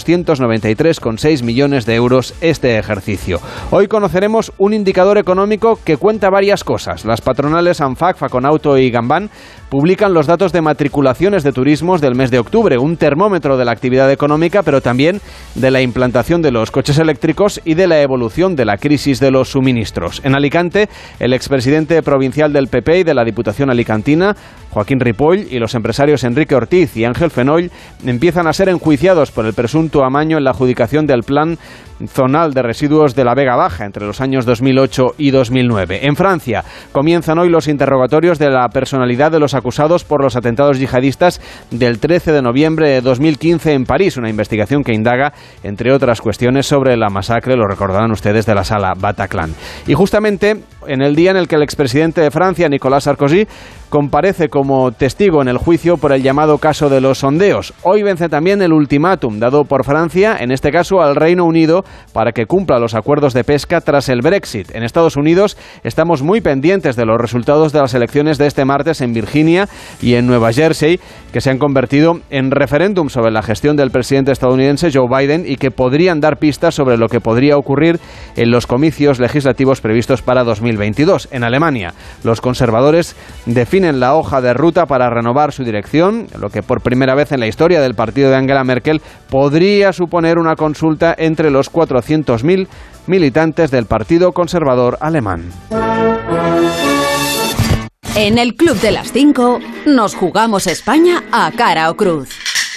1.293,6 millones de euros este ejercicio. Hoy conoceremos un indicador económico que cuenta varias cosas. Las patronales ANFAC, Faconauto y Gambán publican los datos de matriculaciones de turismos del mes de octubre, un termómetro de la actividad económica, pero también de la implantación de los coches eléctricos y de la evolución de la crisis de los suministros. En Alicante, el expresidente provincial del PP y de la Diputación alicantina, Joaquín Ripoll, y los empresarios Enrique Ortiz y Ángel Fenoll empiezan a ser enjuiciados por el presunto amaño en la adjudicación del plan zonal de residuos de la Vega Baja entre los años 2008 y 2009. En Francia comienzan hoy los interrogatorios de la personalidad de los acusados por los atentados yihadistas del 13 de noviembre de 2015 en París, una investigación que indaga, entre otras cuestiones, sobre la masacre, lo recordarán ustedes, de la sala Bataclan. Y justamente en el día en el que el expresidente de Francia, Nicolas Sarkozy, comparece como testigo en el juicio por el llamado caso de los sondeos. Hoy vence también el ultimátum dado por Francia, en este caso al Reino Unido, para que cumpla los acuerdos de pesca tras el Brexit. En Estados Unidos estamos muy pendientes de los resultados de las elecciones de este martes en Virginia y en Nueva Jersey, que se han convertido en referéndum sobre la gestión del presidente estadounidense Joe Biden y que podrían dar pistas sobre lo que podría ocurrir en los comicios legislativos previstos para 2022. En Alemania, los conservadores definen la hoja de ruta para renovar su dirección, lo que por primera vez en la historia del partido de Angela Merkel podría suponer una consulta entre los 400.000 militantes del Partido Conservador alemán. En el Club de las 5 nos jugamos España a cara o cruz.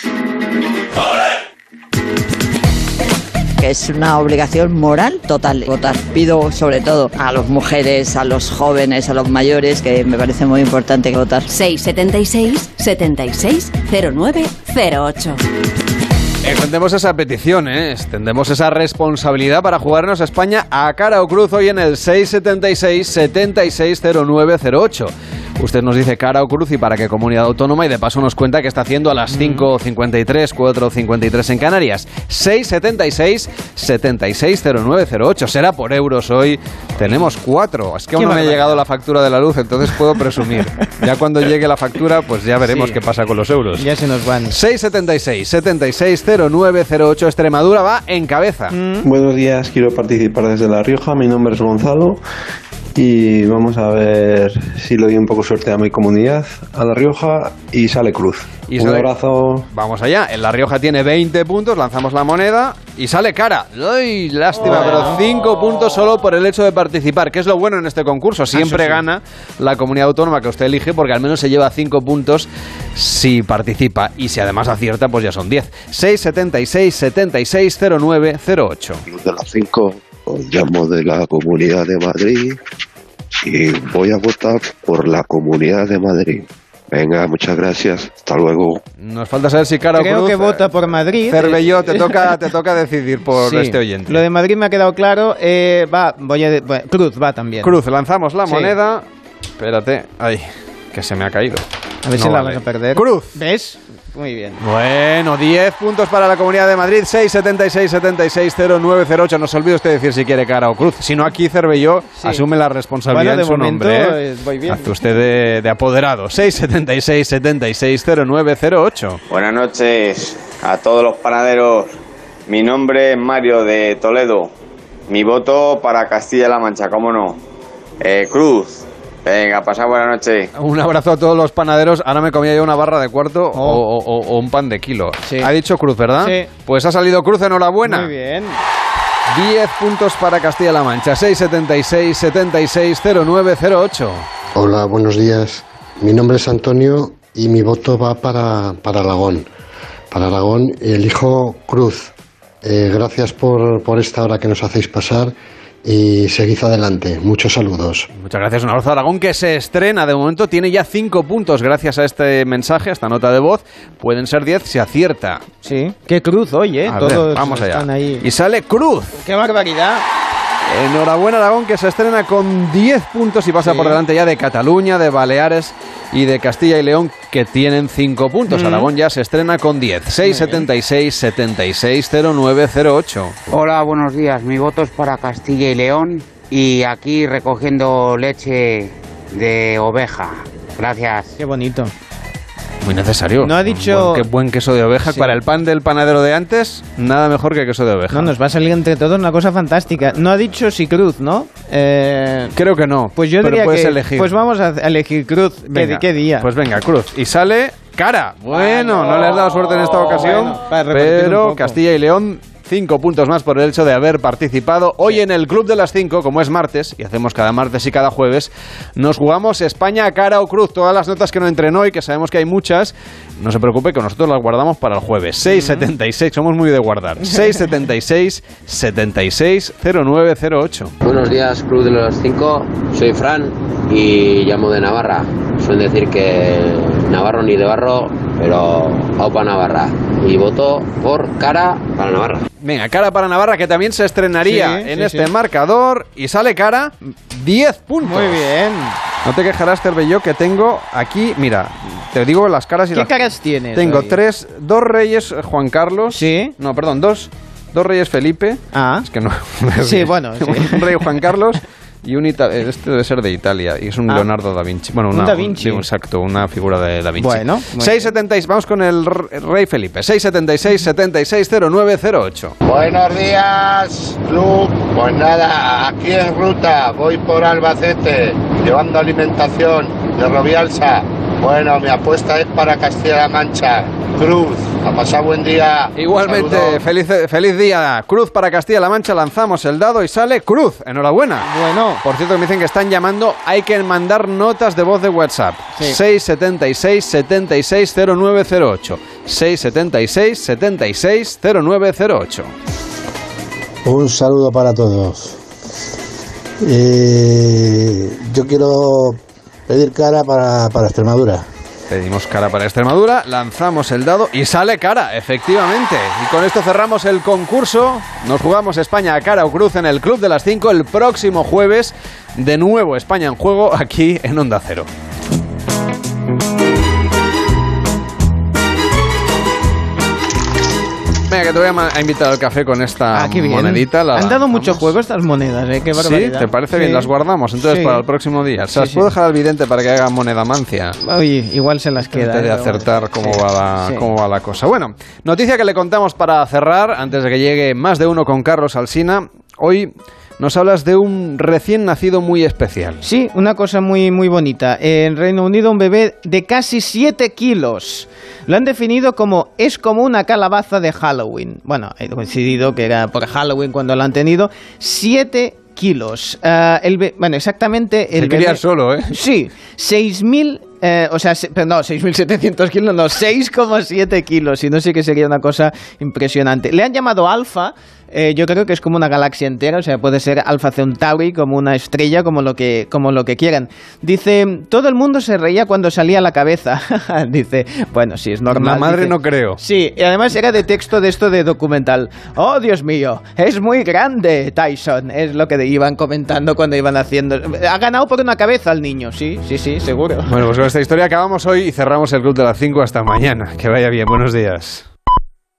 Que es una obligación moral total votar. Pido sobre todo a las mujeres, a los jóvenes, a los mayores, que me parece muy importante votar. 676 76 09 08. Extendemos esa petición, extendemos esa responsabilidad para jugarnos a España a cara o cruz hoy en el 676 76 09 08. Usted nos dice cara o cruz y para qué comunidad autónoma, y de paso nos cuenta qué está haciendo a las 5:53, 4:53 en Canarias. 676 76 09 08. Será por euros hoy. Tenemos 4. Es que aún no me ha llegado la factura de la luz, entonces puedo presumir. Ya cuando llegue la factura, pues ya veremos qué pasa con los euros. Ya se nos van. 676 76 09 08. Extremadura va en cabeza. Buenos días, quiero participar desde La Rioja. Mi nombre es Gonzalo y vamos a ver si le doy un poco suerte a mi comunidad, a La Rioja, y sale Cruz. Un abrazo. Vamos allá. En La Rioja tiene 20 puntos, lanzamos la moneda y sale cara. ¡Ay, lástima! Pero 5 puntos solo por el hecho de participar, que es lo bueno en este concurso. Siempre gana la comunidad autónoma que usted elige, porque al menos se lleva 5 puntos si participa. Y si además acierta, pues ya son 10. 676 76 09 08. De las 5 os llamo de la Comunidad de Madrid y voy a votar por la Comunidad de Madrid. Venga, muchas gracias. Hasta luego. Nos falta saber si cara o cruz. Creo que vota por Madrid. Cervelló, te toca decidir por este oyente. Lo de Madrid me ha quedado claro. Cruz va también. Cruz, lanzamos la moneda. Espérate. Ay, que se me ha caído. A ver si la vas a perder. Cruz. ¿Ves? Muy bien. Bueno, 10 puntos para la Comunidad de Madrid. 676 76 09 08. No se olvide usted decir si quiere cara o cruz. Si no, aquí Cervelló asume la responsabilidad en su nombre. Voy bien. Hace usted de apoderado. 676 76 09 08. Buenas noches a todos los panaderos. Mi nombre es Mario de Toledo. Mi voto para Castilla-La Mancha, ¿cómo no? Cruz. Venga, pasad buena noche. Un abrazo a todos los panaderos. Ahora me comía yo una barra de cuarto o un pan de kilo. Sí. Ha dicho Cruz, ¿verdad? Sí. Pues ha salido Cruz, enhorabuena. Muy bien. 10 puntos para Castilla-La Mancha. 676 76 09 08. Hola, buenos días. Mi nombre es Antonio y mi voto va para Aragón. Para Aragón elijo Cruz. Gracias por esta hora que nos hacéis pasar. Y seguid adelante. Muchos saludos. Muchas gracias. Un abrazo a Aragón, que se estrena. De momento tiene ya 5 puntos gracias a este mensaje, a esta nota de voz. Pueden ser 10 si acierta. Sí. Qué Cruz hoy, ¿eh? Todos vamos allá. Están ahí. Y sale Cruz. ¡Qué barbaridad! Enhorabuena, Aragón, que se estrena con 10 puntos y pasa por delante ya de Cataluña, de Baleares y de Castilla y León, que tienen 5 puntos. Aragón ya se estrena con 10. 676 76 09 08. Hola, buenos días. Mi voto es para Castilla y León y aquí recogiendo leche de oveja. Gracias. Qué bonito. Muy necesario. No ha dicho... Qué buen queso de oveja. Sí. Para el pan del panadero de antes, nada mejor que queso de oveja. No, nos va a salir entre todos una cosa fantástica. No ha dicho si Cruz, ¿no? Creo que no. Pues yo diría puedes que... elegir. Pues vamos a elegir Cruz. ¿Qué día? Pues venga, Cruz. Y sale cara. Bueno, no le has dado suerte en esta ocasión, pero Castilla y León... 5 puntos más por el hecho de haber participado. Hoy en el Club de las 5, como es martes, y hacemos cada martes y cada jueves, nos jugamos España cara o cruz. Todas las notas que no entren hoy, que sabemos que hay muchas, no se preocupe, que nosotros las guardamos para el jueves. 676, somos muy de guardar. 676 76 09 08. Buenos días, Club de los 5. Soy Fran y llamo de Navarra. Suelen decir que Navarro ni de barro, pero aupa Navarra. Y voto por cara para Navarra. Venga, cara para Navarra, que también se estrenaría en este marcador. Y sale cara, 10 puntos. Muy bien. No te quejarás, Cervelló, que tengo aquí, mira, te digo las caras y ¿Qué caras tienes? Tengo 2 reyes Juan Carlos. Sí. No, perdón, dos reyes Felipe. Ah. Es que no. Sí, bueno. Sí. Un rey Juan Carlos. Y este debe ser de Italia, y es un Leonardo da Vinci. Bueno, un Da Vinci. Exacto, una figura de da Vinci. Bueno. 676, vamos con el rey Felipe. 676 76 09 08. Buenos días, club. Pues nada, aquí en ruta, voy por Albacete, llevando alimentación de Robialsa. Bueno, mi apuesta es para Castilla-La Mancha. Cruz, a pasar buen día. Igualmente, feliz día. Cruz para Castilla-La Mancha, lanzamos el dado y sale Cruz. Enhorabuena. Bueno. Por cierto, me dicen que están llamando, hay que mandar notas de voz de WhatsApp. Sí. 676 76 09 08. 676 76 09 08. Un saludo para todos. Yo quiero pedir cara para Extremadura. Pedimos cara para Extremadura, lanzamos el dado y sale cara, efectivamente. Y con esto cerramos el concurso. Nos jugamos España a cara o cruz en el Club de las 5 el próximo jueves. De nuevo España en juego aquí en Onda Cero. Venga, que te voy a invitar al café con esta monedita. Han dado mucho juego estas monedas, ¿eh? Qué barbaridad. Sí, ¿te parece bien? Las guardamos entonces para el próximo día. Se las puedo dejar al vidente para que haga moneda mancia. Oye, igual se las queda. Antes de acertar cómo va la cosa. Bueno, noticia que le contamos para cerrar, antes de que llegue más de uno con Carlos Alsina. Hoy nos hablas de un recién nacido muy especial. Sí, una cosa muy, muy bonita. En Reino Unido, un bebé de casi 7 kilos. Lo han definido como es como una calabaza de Halloween. Bueno, he coincidido que era por Halloween cuando lo han tenido. 7 kilos. Bueno, exactamente el bebé... criar solo, ¿eh? Sí, 6.700 kilos, no, 6,7 kilos. Y no sé qué sería una cosa impresionante. Le han llamado Alfa. Yo creo que es como una galaxia entera, o sea, puede ser Alpha Centauri, como una estrella, como lo que quieran. Dice, todo el mundo se reía cuando salía a la cabeza. Dice, bueno, sí, es normal. La madre dice, no creo. Sí, y además era de texto de esto de documental. Oh, Dios mío, es muy grande, Tyson. Es lo que iban comentando cuando iban haciendo. Ha ganado por una cabeza el niño, sí, seguro. Bueno, pues con esta historia acabamos hoy y cerramos el Club de las 5 hasta mañana. Que vaya bien, buenos días.